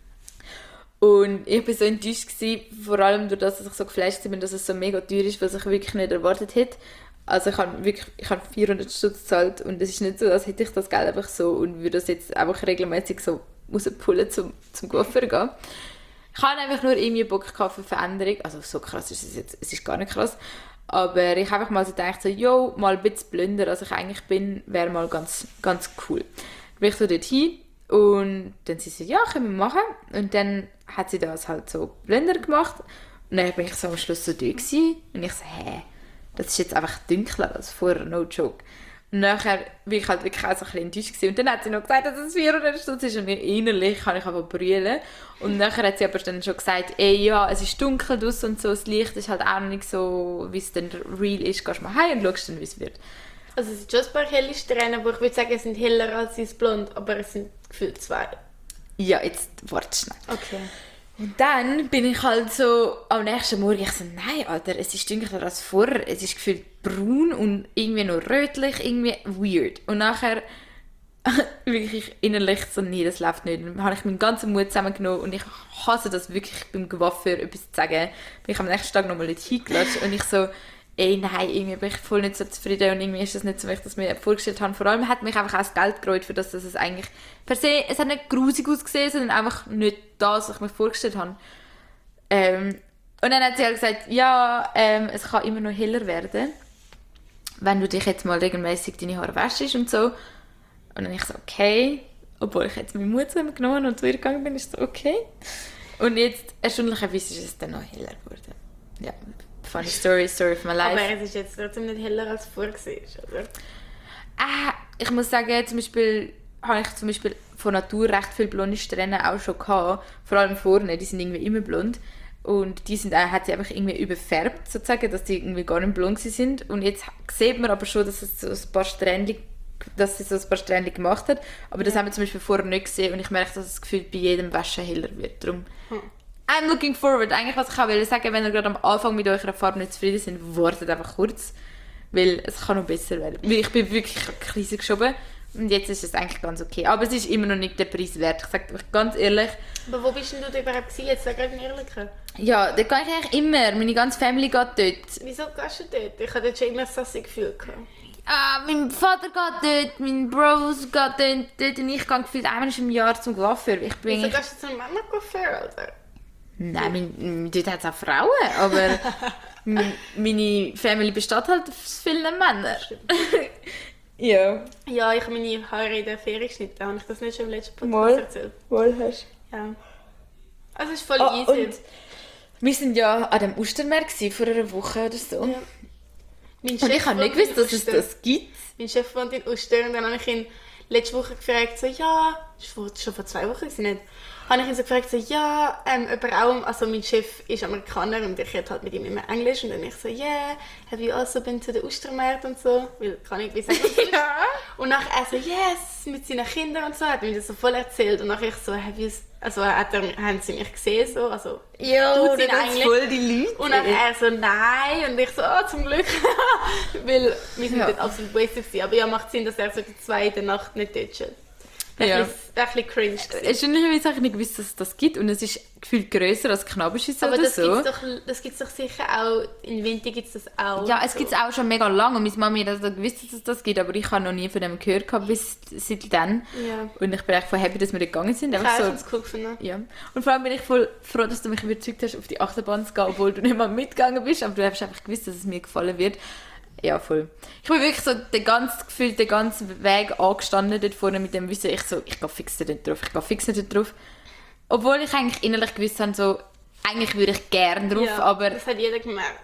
Und ich war so enttäuscht, vor allem durch das, dass ich so geflasht bin, dass es so mega teuer ist, was ich wirklich nicht erwartet hätte. Also ich habe 400 Stutz gezahlt und es ist nicht so, als hätte ich das Geld einfach so und würde das jetzt einfach regelmäßig so rauspullen zum Coiffeur gehen. Ich habe einfach nur irgendwie Bock auf eine Veränderung. Also so krass ist es jetzt, es ist gar nicht krass. Aber ich habe einfach mal so gedacht, so, yo, mal ein bisschen blöder, als ich eigentlich bin, wäre mal ganz, ganz cool. Dann bin ich so dorthin und dann sie so, ja, können wir machen. Und dann hat sie das halt so blöder gemacht. Und dann bin ich so am Schluss so durch gewesen. Und ich so, das ist jetzt einfach dunkler als vorher, no joke. Und nachher bin ich halt wirklich auch so ein bisschen enttäuscht gewesen. Und dann hat sie noch gesagt, dass es 400 Stutz ist und innerlich kann ich aber brüllen. Und nachher hat sie aber dann schon gesagt, ey, ja, es ist dunkel draussen und so, das Licht ist halt auch noch nicht so, wie es dann real ist. Gehst mal heim und schaust dann, wie es wird. Also es sind schon ein paar helle Strähnen, aber ich würde sagen, es sind heller als das Blond, aber es sind gefühlt 2. Ja, jetzt warte schnell. Okay. Und dann bin ich halt so am nächsten Morgen, ich so, nein, Alter, es ist dunkler als vorher, es ist gefühlt braun und irgendwie noch rötlich, irgendwie weird. Und nachher wirklich innerlich so, nee, das läuft nicht. Dann habe ich meinen ganzen Mut zusammengenommen und ich hasse das wirklich beim Coiffeur etwas zu sagen. Bin ich am nächsten Tag nochmal nicht hingelatscht und ich so, ey, nein, irgendwie bin ich voll nicht so zufrieden und irgendwie ist das nicht so, wie ich das mir vorgestellt habe. Vor allem hat mich einfach auch das Geld gereut, für das, dass es eigentlich per se, es hat nicht grusig ausgesehen, sondern einfach nicht das, was ich mir vorgestellt habe. Und dann hat sie halt gesagt, ja, es kann immer noch heller werden, wenn du dich jetzt mal regelmäßig deine Haare wäschst und so. Und dann ich so, okay, obwohl ich jetzt meinen Mut zusammengenommen und zu ihr gegangen bin, ist so, okay. Und jetzt, erstaunlicherweise ist es dann noch heller geworden. Ja. Funny story of my life. Aber es ist jetzt trotzdem nicht heller als vorher, oder? Ich muss sagen, zum Beispiel habe ich von Natur recht viele blonde Strähnen auch schon gehabt. Vor allem vorne, die sind irgendwie immer blond. Und die hat sie einfach irgendwie überfärbt, sozusagen, dass die irgendwie gar nicht blond sind. Und jetzt sieht man aber schon, dass es so ein paar Strähnchen gemacht hat. Aber das haben wir zum Beispiel vorher nicht gesehen. Und ich merke, dass das Gefühl bei jedem Waschen heller wird. Darum I'm looking forward. Eigentlich, was ich auch will sagen, wenn ihr gerade am Anfang mit eurer Farbe nicht zufrieden seid, wartet einfach kurz. Weil es kann noch besser werden. Weil ich bin wirklich eine Krise geschoben. Und jetzt ist es eigentlich ganz okay. Aber es ist immer noch nicht der Preis wert. Ich sage euch ganz ehrlich. Aber wo bist denn du überhaupt gewesen? Jetzt sag gerade in Ehrlichkeit. Ja, dort gehe ich eigentlich immer. Meine ganze Family geht dort. Wieso gehst du dort? Ich hatte dort schon immer ein sassi Gefühl gehabt. Mein Vater geht dort, mein Bros geht dort und ich gehe gefühlt einmal im Jahr zum Coiffeur. Wieso gehst du zu einem Männercoiffeur, Alter? Nein, dort hat es auch Frauen, aber meine Family besteht halt aus vielen Männern. Ja. Ja, ich habe meine Haare in der Ferie geschnitten. Habe ich das nicht schon im letzten Podcast Mal. erzählt? Wohl hast Ja. Also es ist voll du. easy. Und wir waren ja an dem Ostermarkt vor einer Woche oder so. Ja. Und ich habe nicht gewusst, dass es das gibt. Mein Chef wohnt in Uster und dann habe ich ihn letzte Woche gefragt, so, ja, das war schon vor 2 Wochen nicht, habe ich ihn so gefragt, so, ja, also mein Chef ist Amerikaner und ich rede halt mit ihm immer Englisch und dann ich so, yeah, have you also been to the Ostermarkt und so, weil kann ich wissen, was das ist. Ja. Und nachher er so, yes, mit seinen Kindern und so, hat mir das so voll erzählt und nachher ich so, haben sie mich gesehen, so, also, Ja, tut sie das eigentlich? voll die Leute. Und dann er so, nein. Und ich so, zum Glück. Weil wir sind dort absolut wasted gewesen. Aber ja, macht Sinn, dass er so die 2. Nacht nicht dort chillt. Ja. Ein bisschen cringe gewesen. Wahrscheinlich habe ich nicht gewusst, dass es das gibt und es ist gefühlt grösser als Knabberschüsse Aber oder so. das gibt's doch sicher auch, in Winter gibt es das auch. Ja, es so. gibt es auch schon mega lange und meine Mami hat gewusst, dass es das gibt, aber ich habe noch nie von dem gehört gehabt bis seit dann. Ja. Und ich bin echt voll happy, dass wir dort gegangen sind. Ich Einfach habe so, es cool gefunden. ja. Und vor allem bin ich voll froh, dass du mich überzeugt hast, auf die Achterbahn zu gehen, obwohl du nicht mal mitgegangen bist, aber du hast einfach gewusst, dass es mir gefallen wird. Ja, voll. Ich bin wirklich so den ganzen Weg angestanden dort vorne mit dem Wissen, ich gehe fix nicht drauf. Obwohl ich eigentlich innerlich gewusst habe, so, eigentlich würde ich gerne drauf, Ja, aber das hat jeder gemerkt.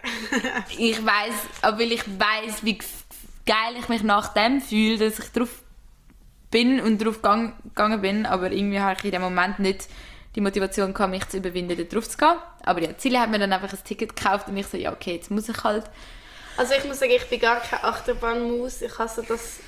weil ich weiss, wie geil ich mich nach dem fühle, dass ich drauf bin und drauf gegangen bin, aber irgendwie habe ich in dem Moment nicht die Motivation gehabt, mich zu überwinden, da drauf zu gehen. Aber ja, Silja hat mir dann einfach ein Ticket gekauft und ich so, ja okay, jetzt muss ich halt. Also ich muss sagen, ich bin gar keine Achterbahnmaus. Ich hasse das.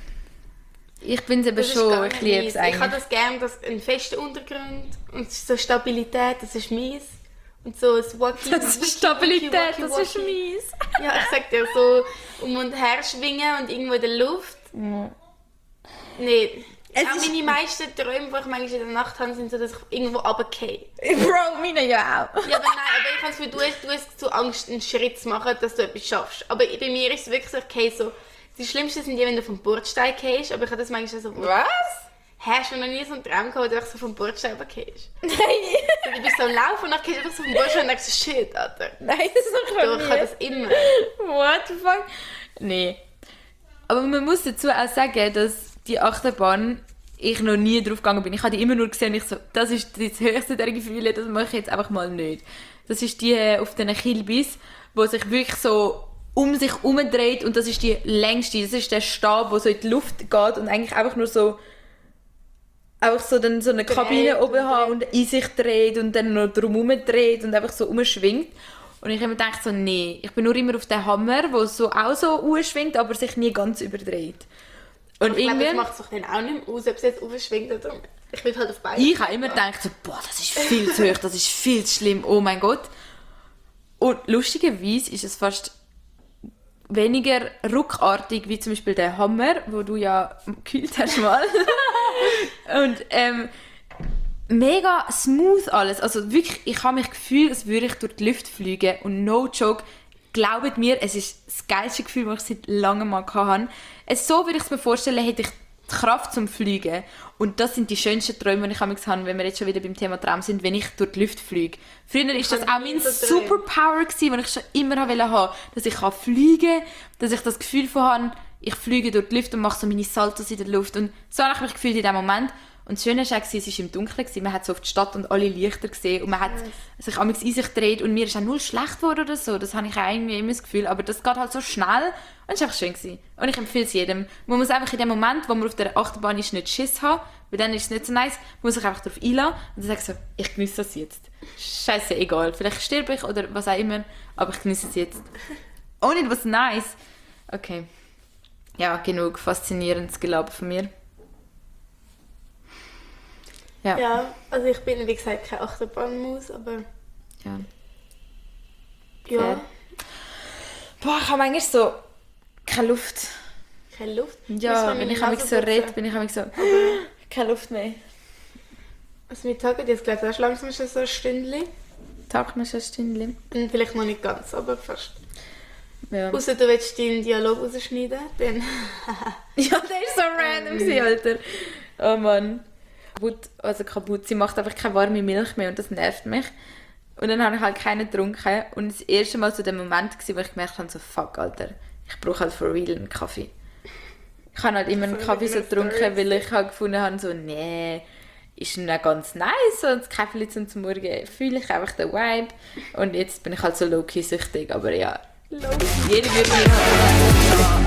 Ich bin es eben Das ist schon, gar ich nicht liebe meins. es eigentlich. Ich habe das gerne, dass ein fester Untergrund und so Stabilität, das ist meins. Und so ein Wacky. Das ist Stabilität, das ist mies. Ja, ich sag dir, so um und her schwingen und irgendwo in der Luft. Ja. Nee. Es Auch ist- meine meisten Träume, die ich manchmal in der Nacht habe, sind so, dass ich irgendwo runtergehe. Bro, meine ja auch. Ja, aber nein, aber ich habe das Gefühl, du hast zu Angst, einen Schritt zu machen, dass du etwas schaffst. Aber bei mir ist es wirklich so, okay, so, die Schlimmsten sind die, wenn du vom Bordstein gehst, aber ich habe das manchmal so... Was? Hast du noch nie so einen Traum gehabt, wo du einfach so vom Bordstein runtergehst? Nein. So, du bist so am Laufen und dann gehst du einfach so vom Bordstein und denkst so, shit, Alter. Nein, das ist doch Doch, ich habe das immer. What the fuck? Nee. Aber man muss dazu auch sagen, dass die Achterbahn ich noch nie drauf gegangen bin. Ich habe die immer nur gesehen und ich so, das ist das höchste der Gefühle, das mache ich jetzt einfach mal nicht. Das ist die auf den Kilbis, wo sich wirklich so um sich herumdreht und das ist die längste. Das ist der Stab, der so in die Luft geht und eigentlich einfach nur so auch so, dann so eine Kabine oben hat und in sich dreht und dann noch drumherum dreht und einfach so umschwingt. Und ich habe mir gedacht so, nee, ich bin nur immer auf den Hammer, der so auch so umschwingt, aber sich nie ganz überdreht. Und Ich glaube, das irgendwie, macht es doch dann auch nicht mehr aus, ob es jetzt aufschwingt oder nicht. Ich will halt auf beide. ich habe immer gedacht so, boah, das ist viel zu hoch, das ist viel zu schlimm, oh mein Gott. Und lustigerweise ist es fast weniger ruckartig, wie zum Beispiel der Hammer, wo du ja gekühlt hast mal. Und mega smooth alles. Also wirklich, ich habe mich gefühlt, als würde ich durch die Luft fliegen. Und no joke, glaubt mir, es ist das geilste Gefühl, das ich seit langem mal hatte. So würde ich es mir vorstellen, hätte ich die Kraft zum Fliegen. Und das sind die schönsten Träume, die ich manchmal habe, wenn wir jetzt schon wieder beim Thema Traum sind, wenn ich durch die Luft fliege. Früher war das auch mein Superpower, den ich schon immer haben, dass ich fliegen kann, dass ich das Gefühl von habe, ich fliege durch die Luft und mache so meine Saltos in der Luft. Und so habe ich mich gefühlt in diesem Moment. Und das Schöne war, es war im Dunkeln, man hat so auf die Stadt und alle Lichter gesehen und man hat sich manchmal in sich gedreht und mir ist auch null schlecht geworden oder so. Das habe ich auch irgendwie immer das Gefühl, aber das geht halt so schnell und es war einfach schön gewesen. Und ich empfehle es jedem. Man muss einfach in dem Moment, wo man auf der Achterbahn ist, nicht Schiss haben, weil dann ist es nicht so nice, man muss sich einfach darauf einlassen und dann sagst du so, ich genieße das jetzt. Scheiße, egal, vielleicht sterbe ich oder was auch immer, aber ich genieße es jetzt. Oh, nicht was nice. Okay. Ja, genug faszinierendes Gelaber von mir. Ja. Ja, also ich bin wie gesagt keine Achterbahnmaus, aber Ja. ja, Fair. Boah, ich habe manchmal so keine Luft. keine Luft. Ja, wenn ich manchmal so rede, bin ich manchmal so keine Luft mehr. Also wir tagen jetzt glaube ich auch langsam schon so ein Stündchen. Tag noch schon ein Stündchen. Vielleicht noch nicht ganz, aber fast. Ja. Außer du willst deinen Dialog rausschneiden, dann... Ja, der war so random, gewesen, Alter. Oh Mann. Kaputt. Sie macht einfach keine warme Milch mehr und das nervt mich. Und dann habe ich halt keinen getrunken. Und das erste Mal so der Moment war, wo ich gemerkt habe, so fuck, Alter, ich brauche halt for real einen Kaffee. Ich habe halt immer einen Kaffee so getrunken, weil ich halt gefunden habe, so, nee, ist nicht ganz nice, so ein Kaffee zum Morgen fühle ich einfach den Vibe. Und jetzt bin ich halt so low-key süchtig, aber ja, jeder würde mir